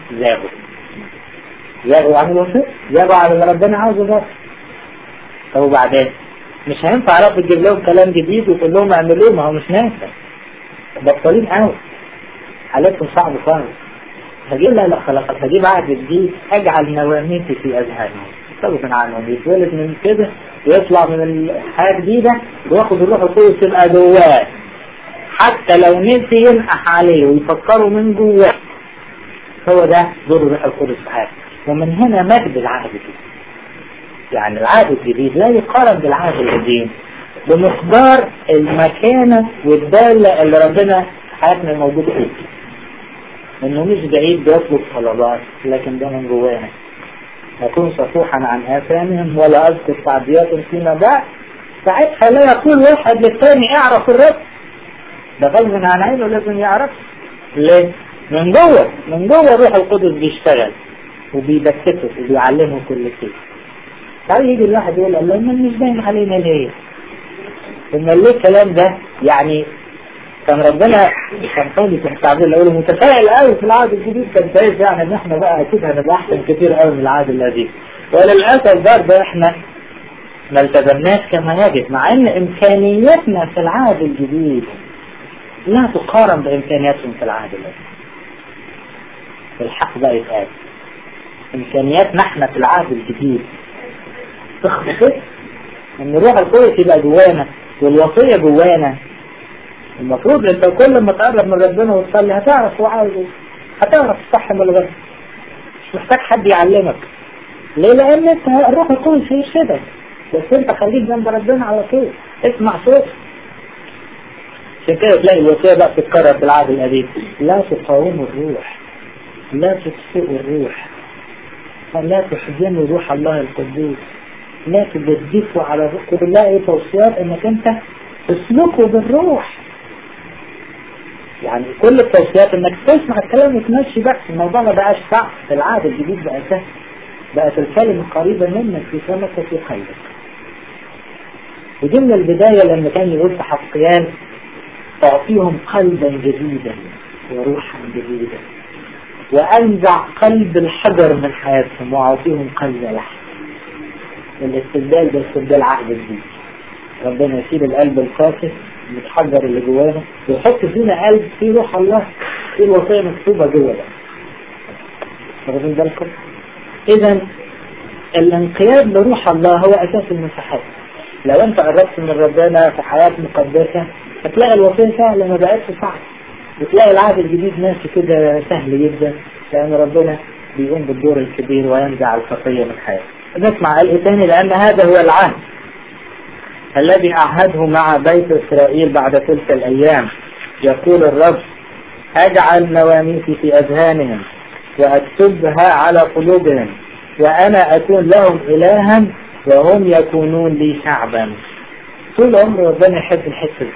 زاغوا عن الوصية، زاغوا عن اللي ربنا عاوزه ده. طب وبعدين مش هينفع رب تجيب لهم كلام جديد وتقول لهم اعملوه، ما هو مش نافع، بطلين قوي، حالتهم صعب خالص. هجيب لا خلاص هجيب عهد جديد، اجعل نواميسي في اذهانهم. طب من عنهم يتولد من كده ويطلع من الحياة جديدة وياخد الروح القدس تبقى جواه، حتى لو نسي ينقح عليه ويفكروا من جواه. هو ده دور الروح القدس في حياتك. ومن هنا مجد العهد الجديد. يعني العهد الجديد لا يقارن بالعهد القديم بمقدار المكانة والدالة اللي ربنا حياتنا موجود فيه. انه مش بعيد بيطلب طلبات، لكن ده من جوانا. نكون صفوحا عن آثامهم ولا أذكر تعديات فيما بعد. ساعتها لا يقول واحد للثاني اعرف الرب، ده غصب عن عينه لازم يعرف. ليه؟ من جوه الروح القدس بيشتغل وبيبكته وبيعلمه كل شيء. تعالى يجي الواحد يقول الله مش باين علينا ليه؟ إن ليه الكلام ده؟ يعني كان ربنا كان قولي في التعبير الأول متفائل قوي في العهد الجديد، كان شايف يعني إن إحنا بقى أكيد هنبقى أحسن كتير قوي من العهد القديم. وللأسف برضه إحنا ما التزمناش كما يجب، مع إن إمكانياتنا في العهد الجديد لا تقارن بإمكانياتهم في العهد القديم. الحق بقى يتقال إمكانياتنا إحنا في العهد الجديد تخطئ إن روح القدس يبقى جوانا والوصية جوانا. المفروض انت كل ما تقرب من ربنا وتصلي هتعرف هو عاوز ايه، هتعرف الصح من الغلط، مش محتاج حد يعلمك. ليه؟ لان انت الروح القدس يرشدك، بس انت خليك جنب ربنا على طول، اسمع صوت. عشان كده تلاقي الوصيه بقى بتتكرر في العهد القديم، لا تقاوموا الروح، لا تطفئوا الروح، لا تحزنوا روح الله القدوس، لا تجدفوا على الروح. كلها ايه؟ توصيات انك انت تسلكوا بالروح. يعني كل التوصيات انك تسمع الكلام وتمشي بقى. الموضوع ما بقاش صعب، في العهد الجديد بقى سهل، بقت الكلمة قريبة منك في فمك وفي قلبك. ودي من البداية لما كان يقول في حقيان تعطيهم قلبا جديدا وروحا جديدا، وأنزع قلب الحجر من حياتهم وأعطيهم قلب لحم. الاستبدال ده استبدال عهد جديد. ربنا يشيل القلب القاسي المتحجر اللي جوانا ويحط فينا قلب فيه روح الله، فيه الوصية مكتوبة جوا ده. واخدين بالكم؟ إذا الانقياد لروح الله هو أساس المساحات. لو أنت قربت من ربنا في حياة مقدسة هتلاقي الوصية سهلة ما بقتش صعبة، وتلاقي العهد الجديد ماشي كده سهل جدا، لأن ربنا بيقوم بالدور الكبير وينزع الخطية من حياته. نسمع قال إيه تاني؟ لأن هذا هو العهد الذي أعهده مع بيت إسرائيل بعد تلك الأيام، يقول الرب: أجعل نواميسي في أذهانهم وأكتبها على قلوبهم، وأنا أكون لهم إلها وهم يكونون لي شعبا. طول عمره ربنا يحب الحتة دي،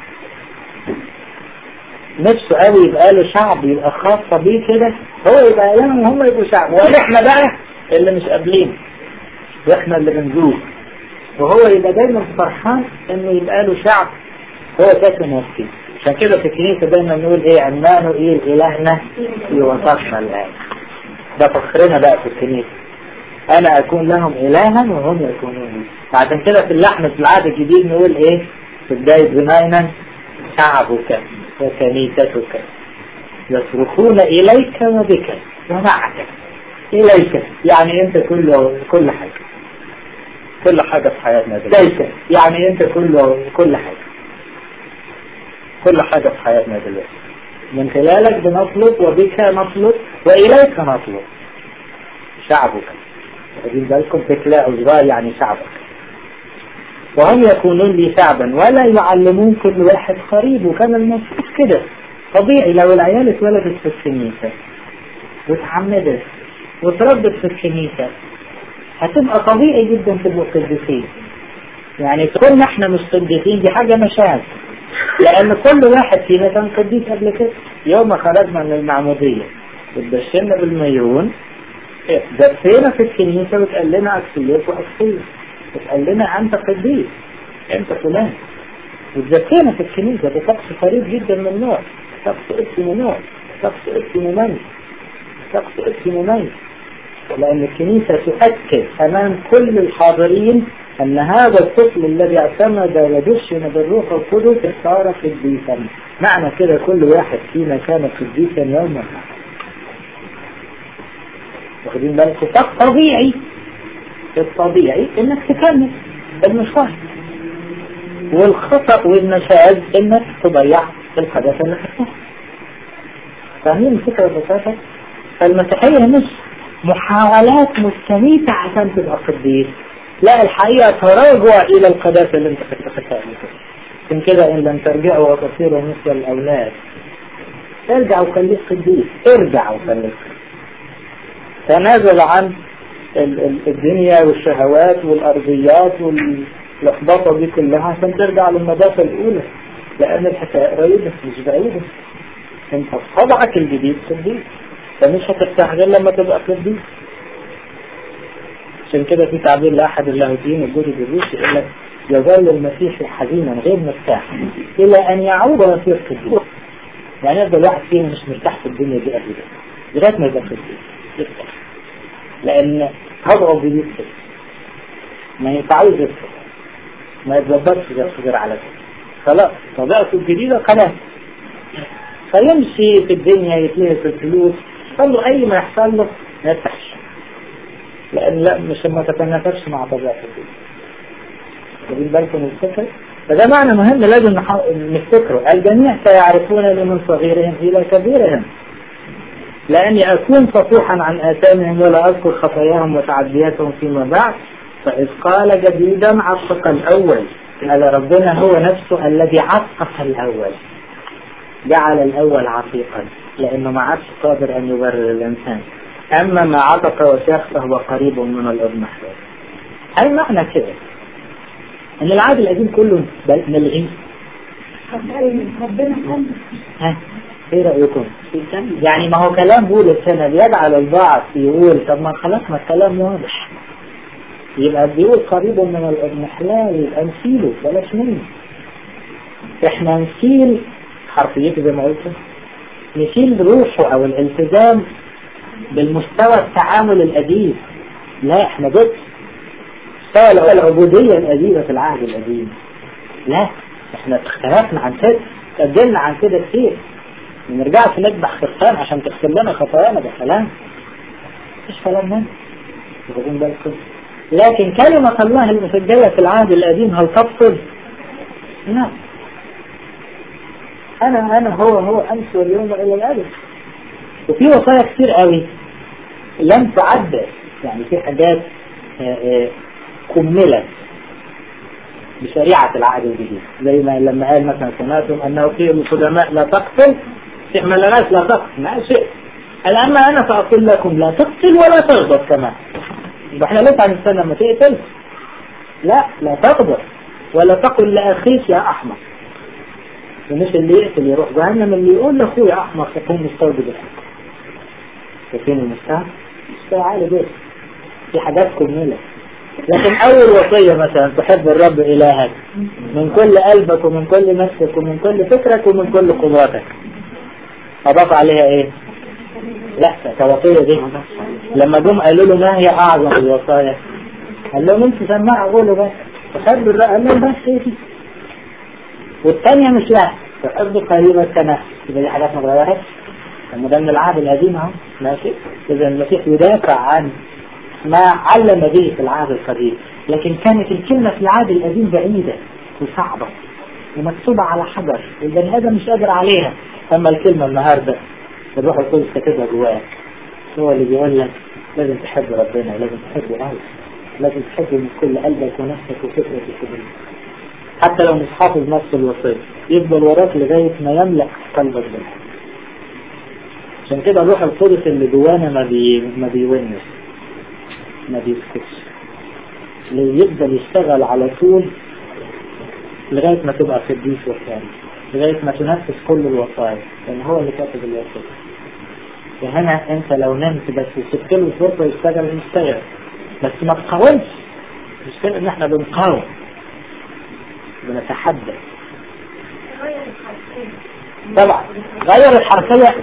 نفسه قوي يبقى له شعب، يبقى خاصة بيه كده، هو يبقى إلههم وهم يبقوا شعب، وإحنا بقى اللي مش قابلين وإحنا اللي بنزوج، وهو يبقى دايما فرحان إنه يبقى له شعب هو ساكن وسطيه. عشان كده في الكنيسة دايما نقول إيه؟ عمانوئيل إلهنا في وسطنا الآن. ده فخرنا بقى في الكنيسة، أنا أكون لهم إلها وهم يكونون لي. عشان كده في اللحن في العهد الجديد نقول إيه في بداية زمانا؟ شعبك وكنيستك يصرخون إليك وبك ومعك. إليك يعني أنت كل حاجة، كل حاجة في حياتنا دلوقتي. إليك يعني أنت كل حاجة، كل حاجة في حياتنا دلوقتي. من خلالك بنطلب، وبك نطلب، وإليك نطلب. شعبك، واخدين بالكم؟ تكلاء صغار يعني شعبك. وهم يكونون لي شعبا ولا يعلمون كل واحد قريب. وكان المفروض كده طبيعي لو العيال اتولدت في الكنيسة واتعمدت وتربت في الكنيسة، هتبقى طبيعي جدا تبقوا قديسين. يعني كنا احنا مش قديسين دي حاجة مشاهد، لأن كل واحد فينا كان قديس قبل كده. يوم ما خرجنا من المعمودية واتبشرنا بالميرون، دفينا في الكنيسة وتقال لنا أكسيات وأكسية، وتقال لنا أنت قديس، أنت فلان، وتزكينا في الكنيسة. ده طقس فريد جدا من نوع، طقس اسمه نوع، طقس اسمه مميز، طقس اسمه مميز. لأن الكنيسة تؤكد أمام كل الحاضرين أن هذا الطفل الذي اعتمد ودشن بالروح القدس صار قديسا. معنى كده كل واحد فينا كان قديسا يوما. واخدين بالكم؟ طبيعي، الطبيعي انك تكمل المشوار، والخطأ والنشاذ انك تضيع القداسة اللي خدتها. فاهمين الفكرة ببساطة؟ فالمسيحية مش محاولات مستميتة عشان تبقى قديس، لا، الحقيقة تراجع الى القداسة اللي انت خدتها. من كده ان لم ترجعوا وتصيروا مثل الاولاد، ارجع وخليك قديس، ارجع وخليك. تنازل عن الدنيا والشهوات والارضيات واللخبطة دي كلها عشان ترجع للنظافة الاولى، لان الحكاية قريبة مش بعيدة. انت طبعك الجديد قديس، فمش هترتاح غير لما تبقى قديس. عشان كده في تعبير لأحد اللاهوتيين الجدد الروسي يقول لك: يظل المسيح حزينا غير مرتاح إلى أن يعود ويصير قديس. يعني يفضل واحد فينا مش مرتاح في الدنيا دي أبدا لغاية ما يبقى قديس يفتح، لأن طبعه جديد كده ما ينفعوش يفتح، ما يتظبطش غير على كده. خلاص طبيعته الجديدة خلاص، فيمشي في الدنيا يتلهي في الفلوس، يحصل له أي ما يحصل له ما يفتحش، لأن لا مش ما تتنافسش مع طبيعة الدنيا. واخدين بالكم من الفكرة؟ فده معنى مهم لازم نفتكره: الجميع سيعرفونني من صغيرهم إلى كبيرهم، لأني أكون صفوحا عن آثامهم ولا أذكر خطاياهم وتعدياتهم فيما بعد. فإذ قال جديدا عتق الأول، قال ربنا هو نفسه الذي عتق الأول، جعل الأول عتيقا، لأنه ما عادش قادر أن يبرر الإنسان. أما ما عتق وشاخ فهو قريب من الأضمحلال. أي معنى كده أن العهد القديم كله ملغي. ربنا ها ايه رأيكم؟ يعني ما هو كلام بولس هنا بيجعل البعض يقول طب ما خلاص ما الكلام واضح، يبقى بيقول قريب من الإضمحلال، يبقى نسيله بلاش منه. احنا نسيل حرفيته زي ما قلت، نسيل روحه او الالتزام بالمستوى التعامل القديم. لا احنا ضد مستوى العبودية القديمة في العهد القديم. لا احنا اختلفنا عن كده، تقدمنا عن كده كتير. ما نرجعش نذبح خرفان عشان تغفر لنا خطايانا، ده كلام مش كلام منه. واخدين بالكم؟ لكن كلمة الله المسجلة في العهد القديم هل تبطل؟ لا. أنا هو أمس واليوم إلى الأبد. وفي وصايا كتير قوي لم تعد، يعني في حاجات كملت بشريعة العهد الجديد، زي ما لما قال مثلا سمعتم أنه في القدماء لا تقتل، في حملانات لا تقتل، ما شيء. الآن أنا فأقول لكم لا تقتل ولا تغضب كمان. يبقى احنا لسه هنستنى لما تقتل؟ لا تغضب ولا تقل لأخيك يا أحمق. ومش اللي يقتل يروح جهنم، اللي يقول لأخوه يا أحمق يكون مستوجب الحق. شايفين المستوى؟ مستوى عالي جدا، في حاجات كملة. لكن أول وصية مثلا تحب الرب إلهك من كل قلبك ومن كل نفسك ومن كل فكرك ومن كل قدراتك، أضاف عليها إيه؟ لا كوصية دي لما جم قالوا له ما هي أعظم الوصايا؟ قال لهم انت سماع قولوا بس تحب الرب، قال لهم بس ايه دي؟ والثانية مش لا تحب قريبك كنفسك. يبقى دي حاجات ما اتغيرتش، ده من العهد القديم اهو ماشي. إذا المسيح يدافع عن ما علم به في العهد القديم، لكن كانت الكلمة في العهد القديم بعيدة وصعبة ومكتوبة علعلى حجر والبني آدم مش قادر عليها. أما الكلمة النهاردة الروح القدس كاتبها جواك، هو اللي بيقول لك لازم تحب ربنا، لازم تحبه قوي، لازم تحبه من كل قلبك ونفسك وفكرك وكل، حتى لو مش حافظ نفس الوصية يفضل وراك لغاية ما يملأ قلبك بالحب. عشان كده الروح القدس اللي جوانا ما بيونس، ما بيسكتش، يفضل يشتغل على طول لغاية ما تبقى قديس وثاني، لغاية ما تنفذ كل الوصايا، لأن هو اللي كاتب الوصايا. فهنا أنت لو نمت بس وسبت له الفرصة يشتغل، بس ما تقاومش. مش كده إن إحنا بنقاوم، بنتحدى. طبعا غير الحركية،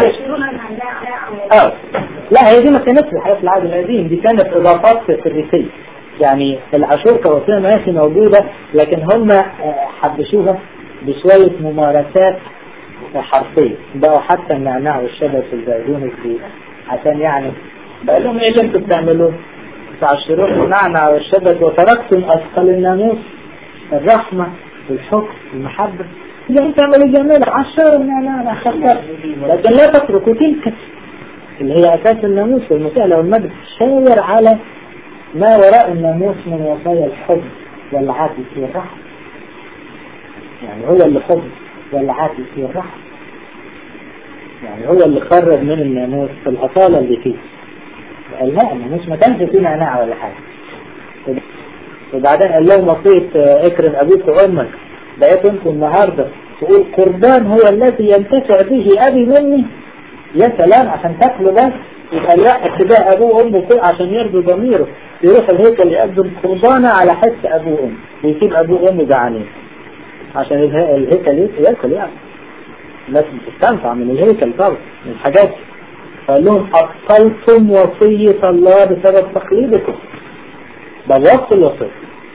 لا هي دي ما كانتش الحياة في العهد القديم، دي كانت إضافات سرية. يعني العاشور كوصية ماشي موجودة، لكن هم حبشوها بشوية ممارسات حرفية. بقوا حتى النعناع والشبت والزيتون عشان يعني بقى لهم ايه اللي انتوا بتعملوه؟ تعشرون النعناع والشبت وتركتم أثقل الناموس، الرحمة والحكم والمحبة. إذا انت عملوا جميل عشر النعناع خسر، لكن لا تتركوا تلك اللي هي أساس الناموس والمسألة والمجد. شاور على ما وراء الناموس من وصايا الحب والعدل في الرحمة. يعني هو اللي حب والعدل في الرحمة، يعني هو اللي خرج من الناموس في الأصالة اللي فيه. قال لا الناموس ما كانش فيه نعناع ولا حاجة. وبعدين قال لهم وصية اكرم أبوك وأمك. بقيت انتم النهاردة تقول قربان هو الذي ينتفع به أبي مني، يا سلام عشان تاكلوا بس. يبقى لا اتباع أبوه وأمه عشان يرضي ضميره، يروح الهيكل يقدم قربانة على حس أبوه وأمه ويسيب أبوه وأمه جعانين عشان الهيكل ياكل. يعني لازم تستنفع من الهيكل طبعا من الحاجات. فقال لهم أبطلتم وصية الله بسبب تقليدكم، بوظتوا الوصية.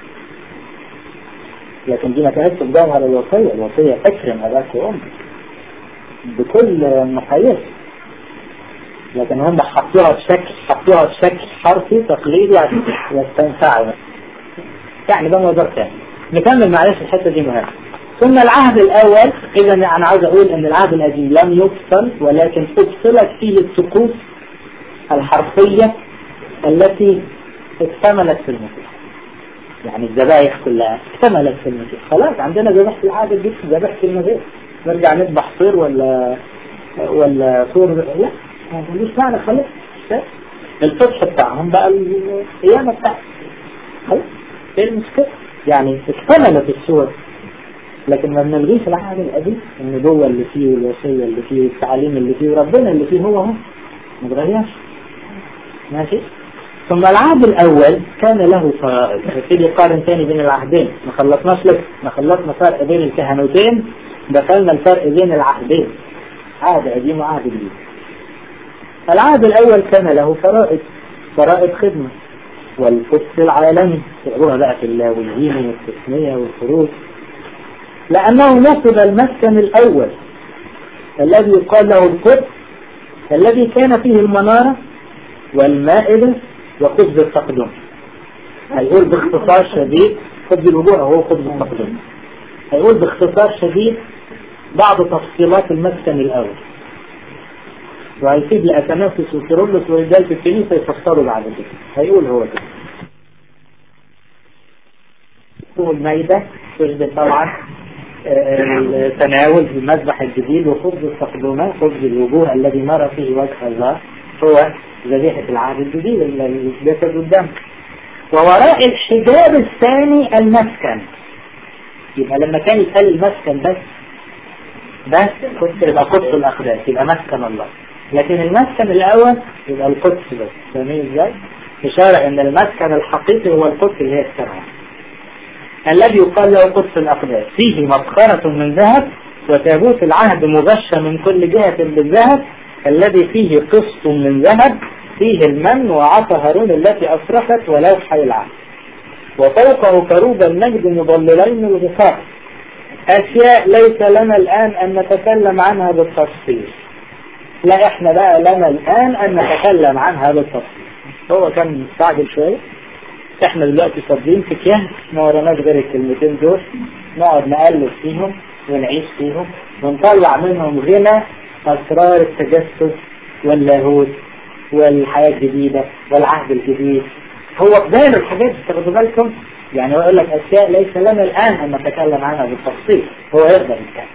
لكن دي ما كانتش الجوهر الوصية اكرم أباك وأمك بكل مقاييس، لكن هم حطوها بشكل حرفي تقليدي عشان يستنفعوا. يعني ده موضوع ثاني. نكمل معلش الحتة دي مهمة. ثم العهد الأول، إذا أنا عاوز أقول إن العهد القديم لم يفصل، ولكن فصلت فيه الطقوس الحرفية التي اكتملت في المسيح. يعني الذبائح كلها اكتملت في المسيح. خلاص عندنا ذبح في العهد الجديد، ذبح في المسيح. نرجع نذبح صير ولا صور؟ لا ما عندوش معنى. خلاص الفتح بتاعهم بقى القيامة بتاعهم. خلاص ايه المشكلة؟ يعني اكتملت الصور، لكن ما بنلغيش العهد القديم، النبوة اللي فيه والوصية اللي فيه والتعليم اللي فيه وربنا اللي فيه هو ما تغيرش. ماشي. ثم العهد الأول كان له فرائض. نبتدي قارن تاني بين العهدين. ما خلصنا فرق بين الكهنوتين، دخلنا الفرق بين العهدين، عهد قديم وعهد جديد. العهد الأول كان له فرائض خدمة والقدس العالمي، تقروها بقى في اللاويين والتثنية والخروج، لأنه نصب المسكن الأول الذي يقال له القدس، الذي كان فيه المنارة والمائدة وخبز التقدم. هيقول باختصار شديد، خبز الوضوء هو خبز التقدم. هيقول باختصار شديد بعض تفصيلات المسكن الأول، وهيسيب لأتنافس وكيرلس ورجال في الكنيسة يفسروا بعد كده. هيقول هو كده. طول ميدة تشبه طبعا التناول في المذبح الجديد، وخبز التقدمة خبز الوجوه الذي نرى فيه وجه الله هو ذبيحة العهد الجديد الجسد والدم. ووراء الحجاب الثاني المسكن. يبقى لما كان يتقال المسكن بس كنت يبقى قدس الأقداس، يبقى مسكن الله. لكن المسكن الأول يبقى القدس بس. فاهمين ازاي؟ إشارة أن المسكن الحقيقي هو القدس اللي هي السماء الذي يقال له قدس الأقداس، فيه مبخرة من ذهب وتابوت العهد مغشى من كل جهة بالذهب الذي فيه قسط من ذهب فيه المن وعصا هارون التي أصرخت ولوح العهد وفوقه كروب المجد مضللين الغفار. أشياء ليس لنا الآن أن نتكلم عنها بالتفصيل. لا احنا بقى لنا الآن أن نتكلم عنها بالتفصيل. هو كان مستعجل شوية. احنا دلوقتي فاضيين في كهف ما وراناش غير الكلمتين دول، نقعد نقلب فيهم ونعيش فيهم ونطلع منهم غنى أسرار التجسد واللاهوت والحياة الجديدة والعهد الجديد. هو قبال الحاجات تاخدوا بالكم، يعني هو يقول لك أشياء ليس لنا الآن أن نتكلم عنها بالتفصيل، هو يقدر يتكلم.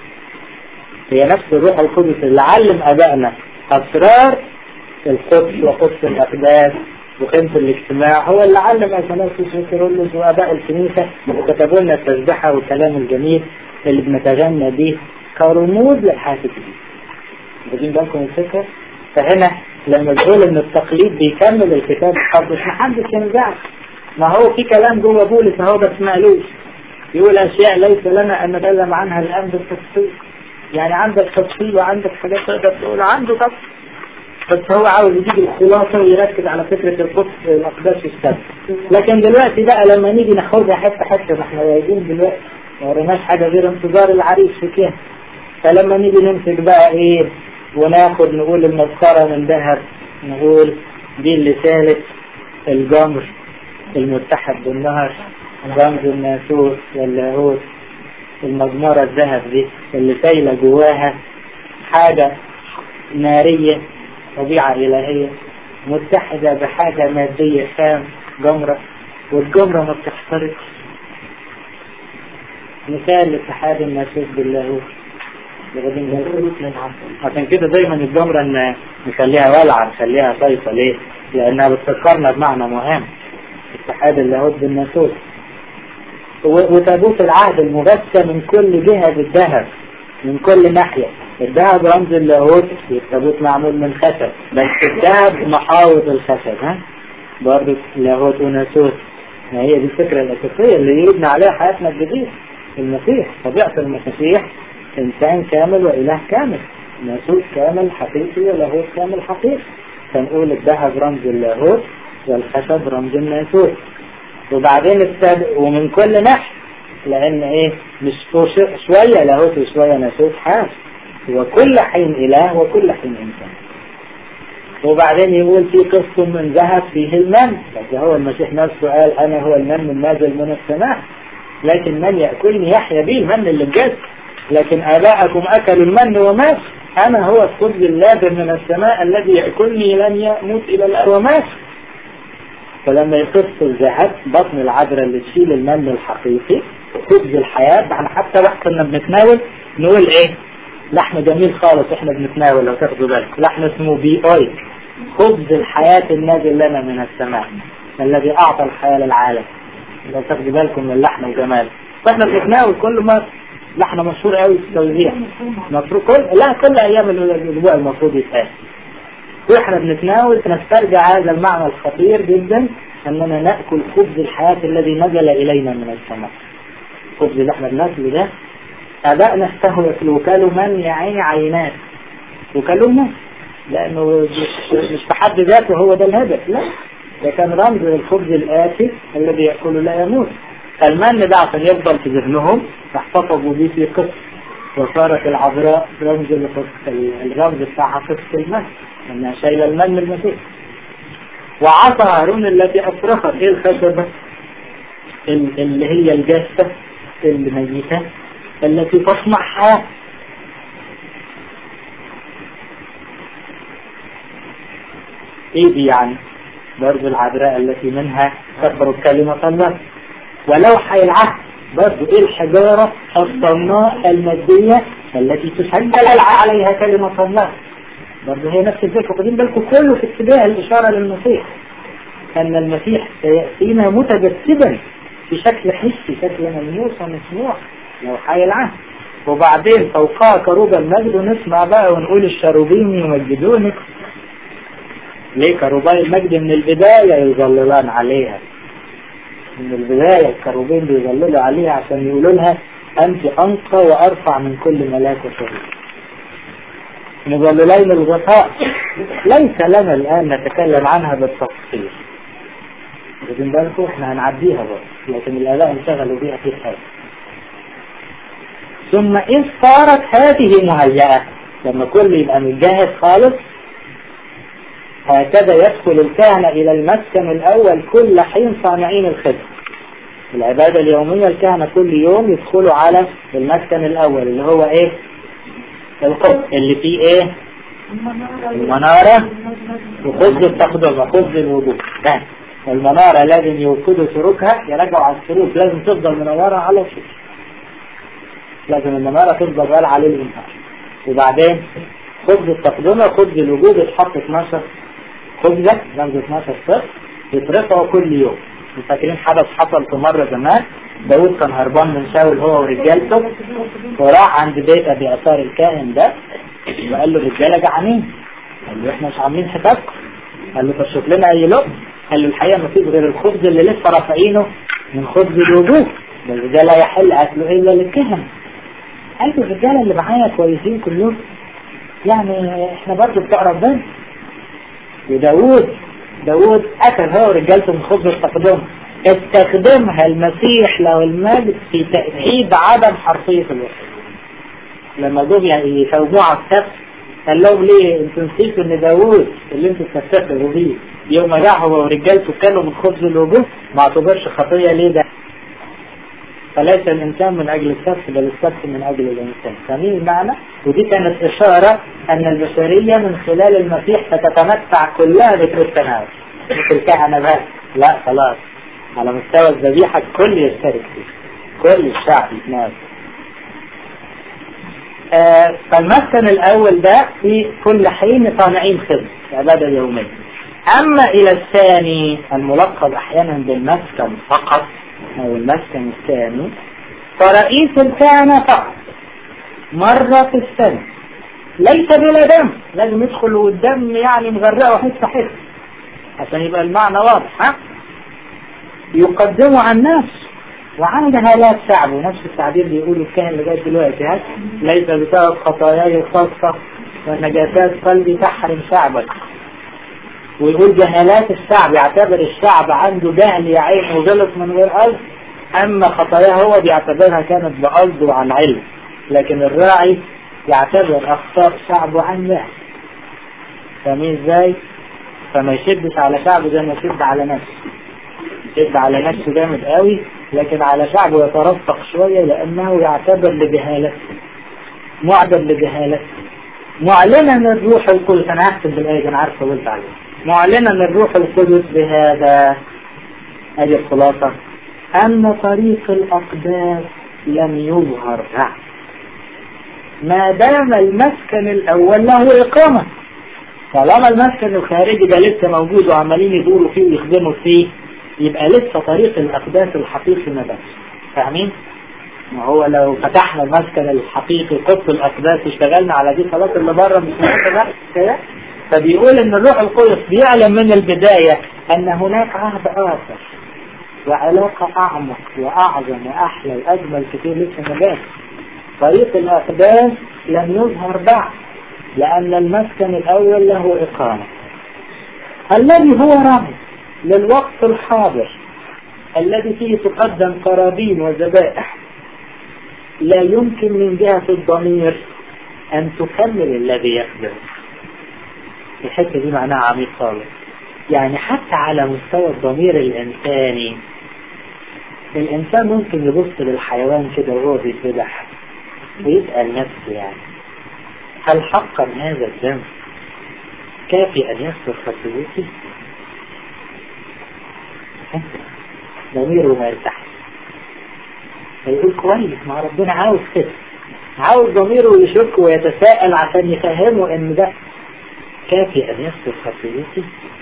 هي نفس الروح القدس اللي علم أبائنا أسرار القدس وقدس الأقداس وقيمة الاجتماع، هو اللي علم أثناسيوس وكيرلس وآباء الكنيسة وكتبوا لنا التسبحة والكلام الجميل اللي بنتغنى به كرموز للحياة الجديدة. واخدين بالكم الفكرة؟ فهنا لما تقول ان التقليد بيكمل الكتاب القدس محدش ينزعج. ما هو في كلام جوه بولس اهو بس ما قالوش. يقول اشياء ليس لنا ان نتكلم عنها الان بالتفصيل. يعني عندك تفصيل وعندك حاجات تقدر تقول عنده تفصيل، بس هو عاوز يجيب الخلاصة ويركز على فكرة القدس الأقداس والسبت. لكن دلوقتي بقى لما نيجي ناخدها حتة حتة، ما احنا جايين دلوقتي ما ورناش حاجة غير انتظار العريس في كده. فلما نيجي نمسك بقى ايه وناخد نقول المسطرة من ذهب، نقول دي اللي ثالث الجمر المتحد بالنهر، رمز الناسوس واللاهوت. المجمرة الذهب دي اللي سايلة جواها حاجة نارية طبيعة إلهية متحدة بحاجة مادية خام جمرة، والجمرة ما بتحترقش. مثال لاتحاد الناسوس باللاهوت. عشان كده دايما الجمرة ان نخليها ولعة نخليها صيفة. ليه؟ لأنها بتفكرنا بمعنى مهم، اتحاد اللاهوت بالناسوس. وتابوت العهد المغشى من كل جهة بالذهب من كل ناحية. الذهب رمز اللاهوت، والتابوت معمول من خشب، بس الذهب محاوط الخشب. برضه لاهوت وناسوس. ما هي دي الفكرة الأساسية اللي يبنى عليها حياتنا الجديدة. المسيح طبيعة المسيح إنسان كامل وإله كامل، ناسوس كامل حقيقي ولاهوت كامل حقيقي. فنقول الذهب رمز اللاهوت والخشب رمز الناسوس. وبعدين السابق ومن كل ناحية، لأن إيه مش شوية لاهوت وشوية ناسوس حاجة، هو كل حين إله وكل حين إنسان. وبعدين يقول في قسط من ذهب فيه المن، بس هو المسيح نفسه قال أنا هو المن النازل من السماء، لكن من يأكلني يحيا به، المن اللي بجد. لكن آباءكم أكلوا المن ومات، أنا هو الخبز النازل من السماء الذي يأكلني لن يموت إلى الأبد ومات. فلما يقص الذهب بطن العذراء اللي تشيل المن الحقيقي خبز الحياة. احنا حتى وقت كنا بنتناول نقول ايه لحم جميل خالص احنا بنتناول، لو تاخدوا بالك لحم اسمه بي اي، خبز الحياة النازل لنا من السماء الذي اعطى الحياة للعالم. لو تاخدوا بالكم من اللحم وجماله. فاحنا بنتناول كل مرة لحمة مشهور قوي في التوزيع، مفروض كل ايام الاسبوع المفروض يتقال. واحنا بنتناول نسترجع هذا المعنى الخطير جدا، اننا نأكل خبز الحياة الذي نزل الينا من السماء. خبز اللي احنا بناكله ده ابائنا استهوى وكلوا من يعين عينات، وكلوا من لانه مش في حد ذاته هو ده الهدف، لا ده كان رمز للخبز الآتي الذي يأكل لا يموت. المن ده عشان يفضل في ذهنهم احتفظوا به في قصة، وصارت العذراء رمز الرمز بتاع قصة المن انها شايله المن من المسيح. وعصا هارون التي اصرخت، ايه الخشبة اللي هي الجافة الميتة التي تصنع حياة. ايه دي يعني؟ برضو العذراء التي منها تخرج كلمة الله. ولوح العهد برضه ايه الحجارة الصماء المادية التي تسجل عليها كلمة الله. برضه هي نفس الفكرة. خدين بالكم كله في اتجاه الإشارة للمسيح، أن المسيح سيأتينا متجسدا في شكل حسي، شكل ملموس ومسموع لو حي العهد. وبعدين فوقها كروب المجد، ونسمع بقى ونقول الشروبين يمجدونك. ليه كروباي المجد؟ من البداية يظللان عليها، من البداية الكروبين بيظللوا عليها عشان يقولوا لها أنت أنقى وأرفع من كل ملاك وشريك. مظللين الغطاء ليس لنا الآن نتكلم عنها بالتفصيل، واخدين بالكم احنا هنعديها بقى، لكن الآباء انشغلوا بيها في حاجة. ثم إذ صارت هذه مهيئة، لما كل يبقى متجهز خالص، هكذا يدخل الكهنة إلى المسكن الأول كل حين صانعين الخدمة. العبادة اليومية الكهنة كل يوم يدخلوا على المسكن الأول اللي هو إيه؟ القدس، اللي فيه إيه؟ المنارة وخبز التقدم وخبز الوضوء. المنارة لازم يوقدوا سروكها، يرجعوا على السروك، لازم تفضل منورة على طول، لازم المنارة تفضل غالة عليه الانهار. وبعدين خبز التقدمة وخبز الوجود يتحط 12 خبزة، رمز 12 صفر، يترفعوا كل يوم. فاكرين حدث حصل في مرة زمان، داود كان هربان من شاول هو ورجالته، وراح عند بيت أبي أثار الكاهن ده وقال له الرجالة جعانين. قال له احنا مش عاملين حسابكم. قال له طب شوف لنا أي لقمة. قال له الحقيقة ما فيش غير الخبز اللي لسه رافعينه من خبز الوجود، ده لا يحل أكله إلا للكهنة. قال له الرجالة اللي معايا كويسين كلهم، يعني احنا برضه بتوع ربنا. وداود أكل هو ورجالته من خبز التقدم، استخدمها المسيح له المجد في تأكيد عدم حرفية الوصية. لما جم يفوجوا على السبت قال لهم ليه انتوا نسيتوا ان داود اللي انتوا بتفتخروا بيه يوم جاء هو ورجالته كانوا من خبز الوجوه ما اعتبرش خطية ليه ده؟ فليس الإنسان من أجل السبت بل السبت من أجل الإنسان. فمين المعنى؟ ودي كانت إشارة أن البشرية من خلال المسيح ستتمتع كلها بكل التناول، مش الكهنة بس، لا خلاص على مستوى الذبيحة الكل يشترك فيه، كل الشعب يتناول. فالمسكن الأول ده في كل حين صانعين خدمة عبادة يومية. أما إلى الثاني الملقب أحيانا بالمسكن فقط أو المسكن الثاني، فرئيس الكهنة فقط مرة في السنة، ليس بلا دم، لازم يدخل والدم يعني مغرقه حتة حتة عشان يبقى المعنى واضح. يقدمه عن نفسه وعن جهالات شعبه، نفس التعبير اللي يقوله الكاهن لغاية دلوقتي، ليس بسبب خطاياي الخاصة ونجاسات قلبي تحرم شعبك. ويقول جهالات الشعب، يعتبر الشعب عنده جهل يا عين وغلط من غير قصد، أما خطاياه هو بيعتبرها كانت بقصد وعن علم، لكن الراعي يعتبر أخطاء شعبه عن جهل. فاهمين ازاي؟ فما يشدش على شعبه زي ما يشد على نفسه، يشد على نفسه جامد قوي، لكن على شعبه يترفق شوية لأنه يعتبر لجهالته، معدل لجهالته، معلنا الروح القدس. أنا هكتب بالآية، أنا عارف قلت عليه، معلنا الروح القدس بهذا، هذه الخلاصة، أن طريق الأقداس لم يظهر بعد، ما دام المسكن الأول له إقامة. طالما المسكن الخارجي ده لسه موجود وعمالين يدوروا فيه ويخدموا فيه، يبقى لسه طريق الأقداس الحقيقي ما بس. فاهمين؟ ما هو لو فتحنا المسكن الحقيقي قدس الأقداس اشتغلنا على دي خلاص، اللي بره مش مهم كده. فبيقول ان الروح القدس بيعلم من البداية ان هناك عهد آخر وعلاقة أعمق وأعظم وأحلى وأجمل كتير لسه ما جاش. طريق الأقداس لم يظهر بعد، لأن المسكن الأول له إقامة، الذي هو رمز للوقت الحاضر الذي فيه تقدم قرابين وذبائح لا يمكن من جهة الضمير أن تكمل الذي يخدم. الحتة دي معناها عميق خالص، يعني حتى على مستوى الضمير الإنساني، الإنسان ممكن يبص للحيوان كده وهو بيتذبح ويسأل نفسه يعني هل حقا هذا الدم كافي أن يغفر خطيئتي؟ ضميره ما يرتاح. فيقول كويس، ما ربنا عاوز كده، عاوز ضميره يشك ويتساءل عشان يفهمه ان ده كافي ان يستر خطيئتي.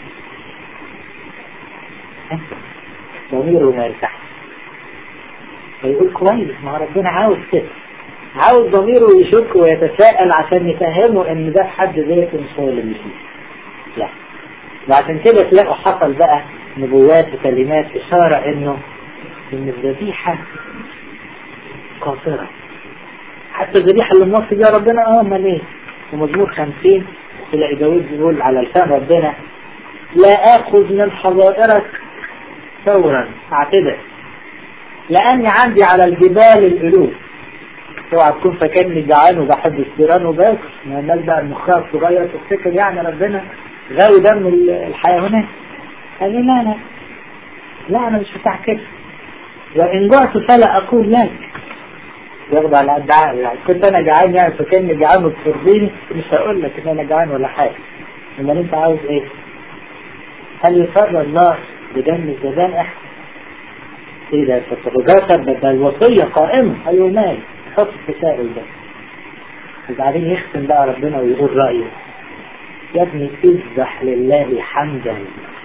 ضميره ما يرتاح، فيقول كويس، ما ربنا عاوز كده، عاوز ضميره يشك ويتساءل عشان يفهمه ان ده في حد ذاته مش هو اللي بيشوف. لا، وعشان كده تلاقوا حصل بقى نبوات وكلمات اشارة ان الذبيحة قاصرة. حتى الذبيحة اللي موصي بيها ربنا امال ايه؟ ومزمور 50 تلاقي داود بيقول على لسان ربنا: لا اخذ من حظائرك فورا اعتذر لاني عندي على الجبال الالوف. اوعى تكون فاكرني جعان وبحب السيران وباكل، ما الناس بقى المخها الصغير تفتكر يعني ربنا غاوي دم الحيوانات. قال لي لا انا مش بتاع كده، وان جعت فلا اقول لك. ياخد على الدعاء، يعني كنت انا جعان يعني فاكرني جعان وترضيني، مش هقول لك ان انا جعان ولا حاجه. امال انت عاوز ايه؟ هل يفر الله بدم الذبائح؟ ايه ده التفرجات؟ ده الوصيه قائمه. ايوه مال حط التساؤل ده. وبعدين يختم بقى ربنا ويقول رايه: يا ابني اذبح لله حمدا.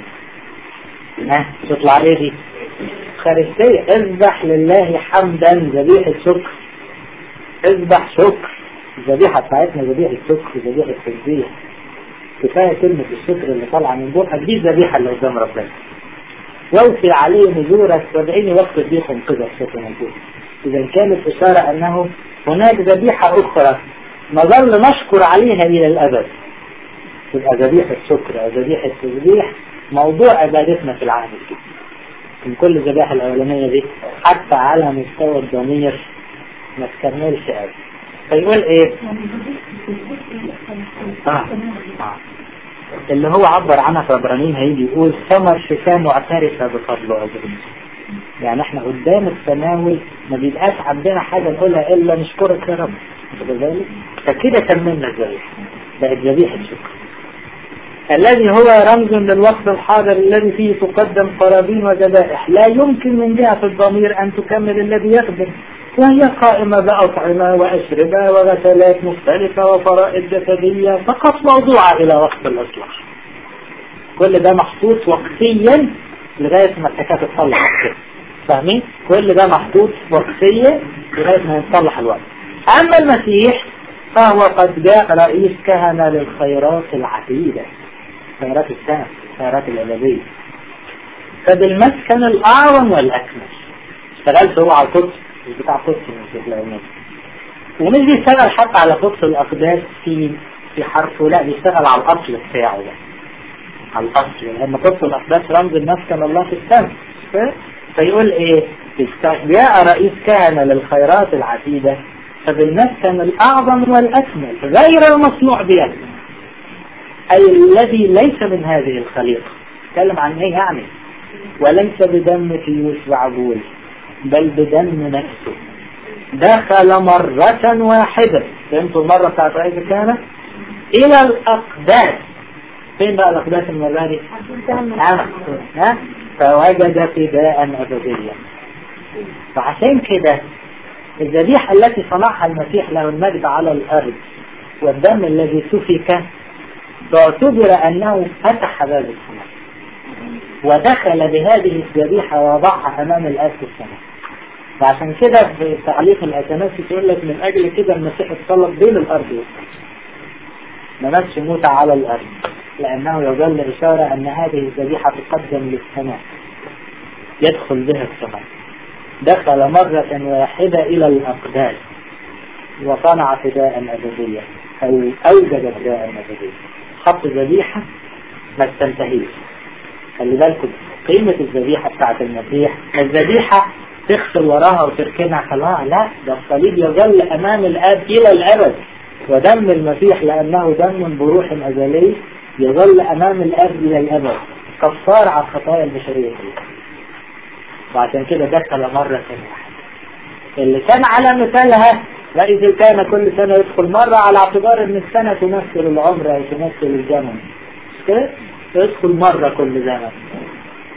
تطلع ايه دي؟ خارجية. اذبح لله حمدا، ذبيحة شكر. اذبح شكر. الذبيحة بتاعتنا ذبيحة شكر، ذبيحة تسبيح. كفاية كلمة الشكر اللي طالعة من بوحك دي الذبيحة اللي قدام ربنا. ووفي عليه نذورك وادعيني وقت بيكم كده الشكر موجود. إذا كانت إشارة أنه هناك ذبيحة أخرى نظل نشكر عليها إلى الأبد، تبقى ذبيحة شكر أو ذبيحة تسبيح موضوع عبادتنا في العهد الجديد. من كل الذبائح الأولانية دي حتى على مستوى الضمير ما تكملش قوي. فيقول إيه؟ اللي هو عبر عنها في عبرانيين هيجي يقول: ثمر شفاه معترفة بفضل أجرنا. يعني احنا قدام التناول ما بيبقاش عندنا حاجة نقولها إلا نشكرك يا رب. فكذلك فكده كملنا الذبيحة، بقت ذبيحة شكر. الذي هو رمز للوقت الحاضر الذي فيه تقدم قرابين وذبائح لا يمكن من جهة الضمير أن تكمل الذي يخدم، وهي قائمة بأطعمة وأشربة وغسلات مختلفة وفرائض جسدية فقط موضوعة إلى وقت الإصلاح. كل ده محطوط وقتيا لغاية ما الحكاية تتصلح. فاهمين؟ كل ده محطوط وقتيا لغاية ما يتصلح الوقت. أما المسيح فهو قد جاء رئيس كهنة للخيرات العديدة، خيرات السنة، خيرات الأبدية. فبالمسكن الأعظم والأكمل اشتغلت هو على القدس، مش بتاع قدس من الإسلامية، ومش بيشتغل حتى على قدس الأقداس في حرفه، لا بيشتغل على الأصل بتاعه ده، على الأصل، لأن قدس الأقداس رمز المسكن الله في السماء. فيقول إيه؟ جاء رئيس كهنة للخيرات العديدة فبالمسكن الأعظم والأكمل غير المصنوع بيده، أي الذي ليس من هذه الخليقة. تكلم عن إيه يعني؟ وليس بدم تيوس وعجول بل بدم نفسه، دخل مرة واحدة. فهمتوا المرة بتاعت رئيس الكهنة؟ إلى الأقداس. فين بقى الأقداس المرة دي؟ فوجد فداء أبديا. فعشان كده الذبيحة التي صنعها المسيح له المجد على الأرض والدم الذي سفك تعتبر أنه فتح باب السماء ودخل بهذه الذبيحة ووضعها أمام الآب في السماء. وعشان كده في تعليق الأتناسي تقول لك من أجل كده المسيح اتصلب بين الأرض والسماء، ما ماتش موت على الأرض، لأنه يظل إشارة أن هذه الذبيحة تقدم للسماء يدخل بها السماء. دخل مرة واحدة إلى الأقداس وصنع فداء أبديا أو أوجد فداء أبديا. خط ذبيحة ما تنتهيش. خلي بالكم قيمة الذبيحة بتاعت المسيح، الذبيحة تغسل وراها وتركنها خلاص، لا، ده الصليب يظل أمام الآب إلى الأبد، ودم المسيح لأنه دم بروح أزلي يظل أمام الآب إلى الأبد كفار عن خطايا البشرية. وعشان كده دخل مرة واحدة. اللي كان على مثالها رئيس الكهنة كل سنة يدخل مرة على اعتبار ان السنة تمثل العمر او تمثل الزمن، كده يدخل مرة كل زمن.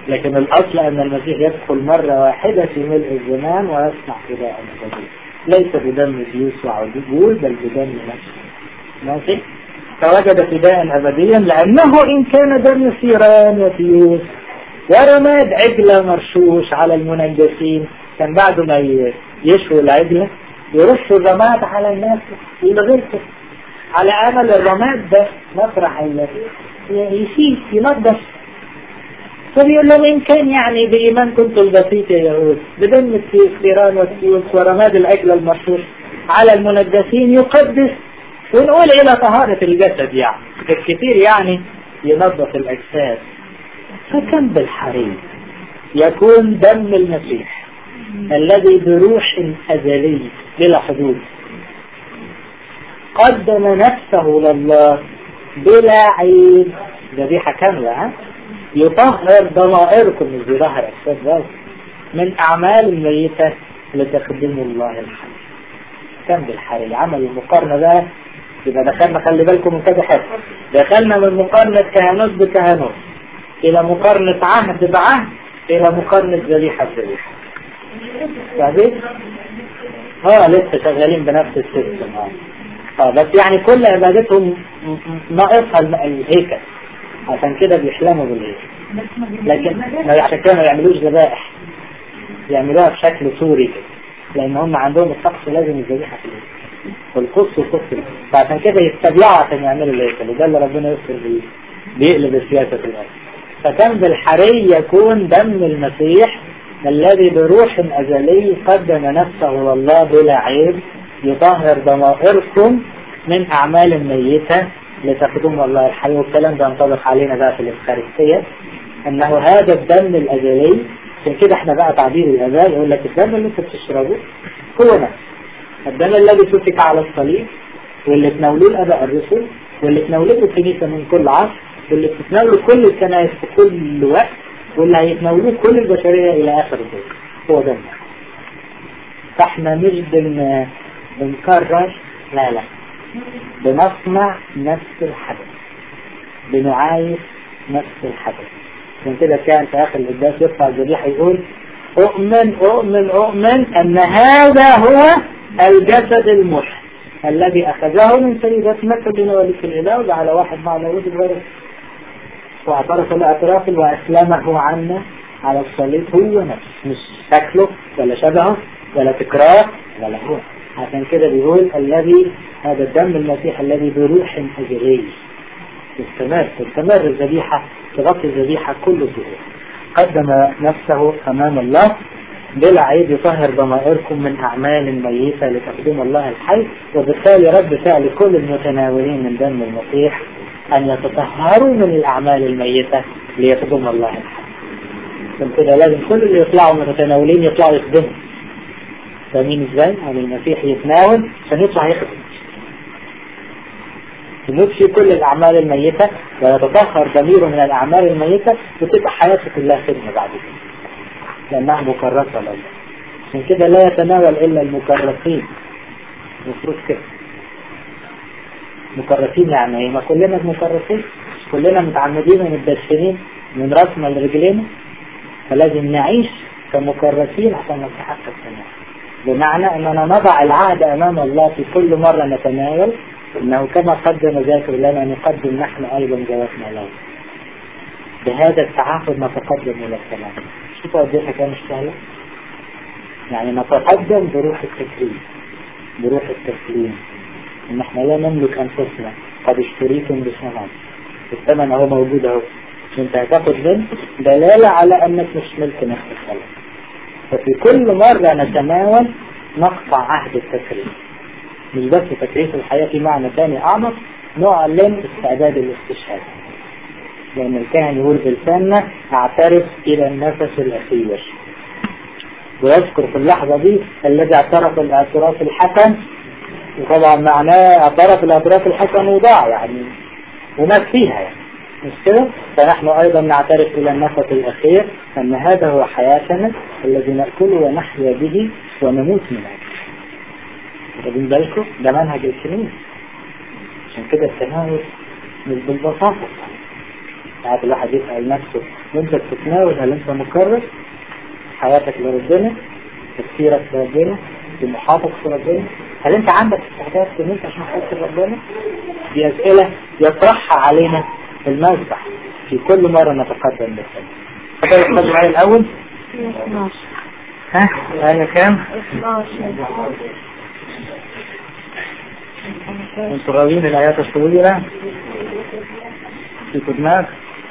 لكن الأصل أن المسيح يدخل مرة واحدة في ملء الزمان ويصنع فداء أبديا، ليس بدم زيوس وعجول بل بدم نفسه. ماشي؟ فوجد فداء أبديا لأنه إن كان دم ثيران وتيوس ورماد عجلة مرشوش على المنجسين، كان بعد ما يشوي العجلة يرش الرماد على الناس يلغلته على أمل الرماد ده مطرح يشيل ينظف. فبيقول لهم إن كان يعني بإيمان كنت البسيط يا يهود بدم الثيران والتيوس ورماد العجلة المرشوش على المنجسين يقدس، ونقول إلى طهارة الجسد يعني الكثير يعني ينظف الأجساد، فكم بالحري يكون دم المسيح الذي بروح أزلي بلا حدود قدم نفسه لله بلا عيب، ذبيحة كاملة يطهر ضمائركم مش بظهر أجساد بس من أعمال ميتة لتخدموا الله الحي. كم بالحري عمل المقارنة ده. يبقى دخلنا، خلي بالكم من كذا حاجة، دخلنا من مقارنة كهنوت بكهنوت إلى مقارنة عهد بعهد إلى مقارنة ذبيحة بذبيحة. فاهمين؟ لسه شغالين بنفس السيستم. بس يعني كل عبادتهم ناقصها الهيكل، عشان كده بيحلموا بالهيكل، لكن عشان كده ما يعملوش ذبائح، يعملوها بشكل سوري كده، لأن هم عندهم الطقس لازم الذبيحة في الهيكل والقدس والقدس، فعشان كده يستبيعوا عشان يعملوا الهيكل، وده اللي ربنا يغفر بيه، بيقلب السياسة في الأرض. فكان بالحري يكون دم المسيح الذي بروح أزلي قدم نفسه لله بلا عيب يطهر ضمائركم من أعمال ميتة لتخدموا الله الحي. والكلام ده ينطبق علينا بقى في الإفخارستية، أنه هذا الدم الأزلي. عشان كده احنا بقى تعبير الآباء يقول لك الدم اللي انت بتشربه هو نفسه الدم الذي سفك على الصليب، واللي تناولوه الآباء الرسل، واللي تناولته الكنيسة من كل عصر، واللي بتتناوله كل الكنائس في كل وقت، واللي هيتناولوه كل البشرية إلى آخر الدين، هو دم. فاحنا مش بنكرر، لا بنصنع نفس الحدث، بنعايش نفس الحدث. عشان كده كان في آخر القداس يرفع الذبيحة يقول أؤمن أن هذا هو الجسد المحي الذي أخذه من سيدات مكة بنواليك الإله وجعل واحد مع داود الغرب واعترف الاعتراف وأسلمه عنا على الصليب. هو نفسه، مش شكله ولا شبهه ولا تكرار ولا هو. عشان كده بيقول الذي هذا الدم المسيح الذي بروح أزلي تستمر الذبيحة، تغطي الذبيحة كل ظهور. قدم نفسه أمام الله بلا عيب يطهر ضمائركم من أعمال ميتة لتخدموا الله الحي. وبالتالي رد فعل كل المتناولين من دم المسيح أن يتطهروا من الأعمال الميتة ليخدموا الله الحي. عشان كده لازم كل اللي يطلعوا متناولين يطلعوا يخدموا. فاهمين ازاي؟ يعني المسيح يتناول عشان يطلع يخدم، يموت في كل الأعمال الميتة ويتطهر ضميره من الأعمال الميتة، وتبقى حياته كلها خدمة بعد كده لأنها مكرسة لله. عشان كده لا يتناول إلا المكرسين. المفروض كده مكرسين يعني ايه؟ ما كلنا مكرسين، كلنا متعمدين ومتدشنين من راسنا لرجلينا، فلازم نعيش كمكرسين عشان نستحق التناول. بمعنى أننا نضع العهد أمام الله في كل مرة نتناول، إنه كما قدم ذاكر لنا نقدم نحن أيضا ذواتنا له. بهذا التعاقد نتقدم إلى السلام. شوفوا قد ايه كان سهلة؟ يعني نتقدم بروح التكريم، بروح التسليم، إن احنا لا نملك أنفسنا، قد اشتريتم بثمن، الثمن اهو موجود اهو، انت هتاخد منه دلالة على أنك مش ملك نفس الخلق. ففي كل مرة نتناول نقطع عهد التكريم، مش بس تكريس الحياة في معنى ثاني أعمق، نعلن استعداد الاستشهاد. لأن الكاهن يقول بلساننا اعترف إلى النفس الأخير، ويذكر في اللحظة دي الذي اعترف الاعتراف الحسن، وطبعا معناه اعترف الاعتراف الحسن وضاع يعني ومات فيها يعني، مش كده؟ فنحن أيضا نعترف إلى النفس الأخير أن هذا هو حياتنا الذي نأكله ونحيا به ونموت منه. واخدين بالكم؟ ده منهج الكنيسة. عشان كده التناول مش بالبساطة، ساعات الواحد يسأل نفسه وانت بتتناول هل انت مكرس حياتك لربنا، تفكيرك لربنا، طموحاتك في ربنا؟ هل انت عندك استعداد ان انت عشان خاطر ربنا؟ دي اسئله يطرحها علينا في المسبح في كل مره نتقدم للسماء. تقدر تاخد معايا الاول؟ 12. ها ايه كام؟ 12. انتوا راويين الايات الطويله في دماغ.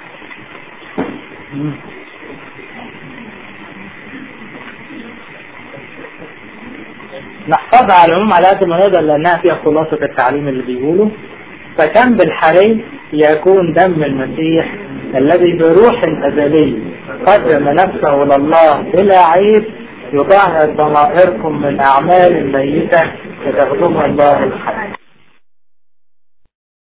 نحفظها على العموم على قد ما نقدر لأنها فيها خلاصة التعليم اللي بيقوله. فكم بالحري يكون دم المسيح الذي بروح أزلي قدم نفسه لله بلا عيب يطهر ضمائركم من أعمال ميتة لتخدم الله الحي.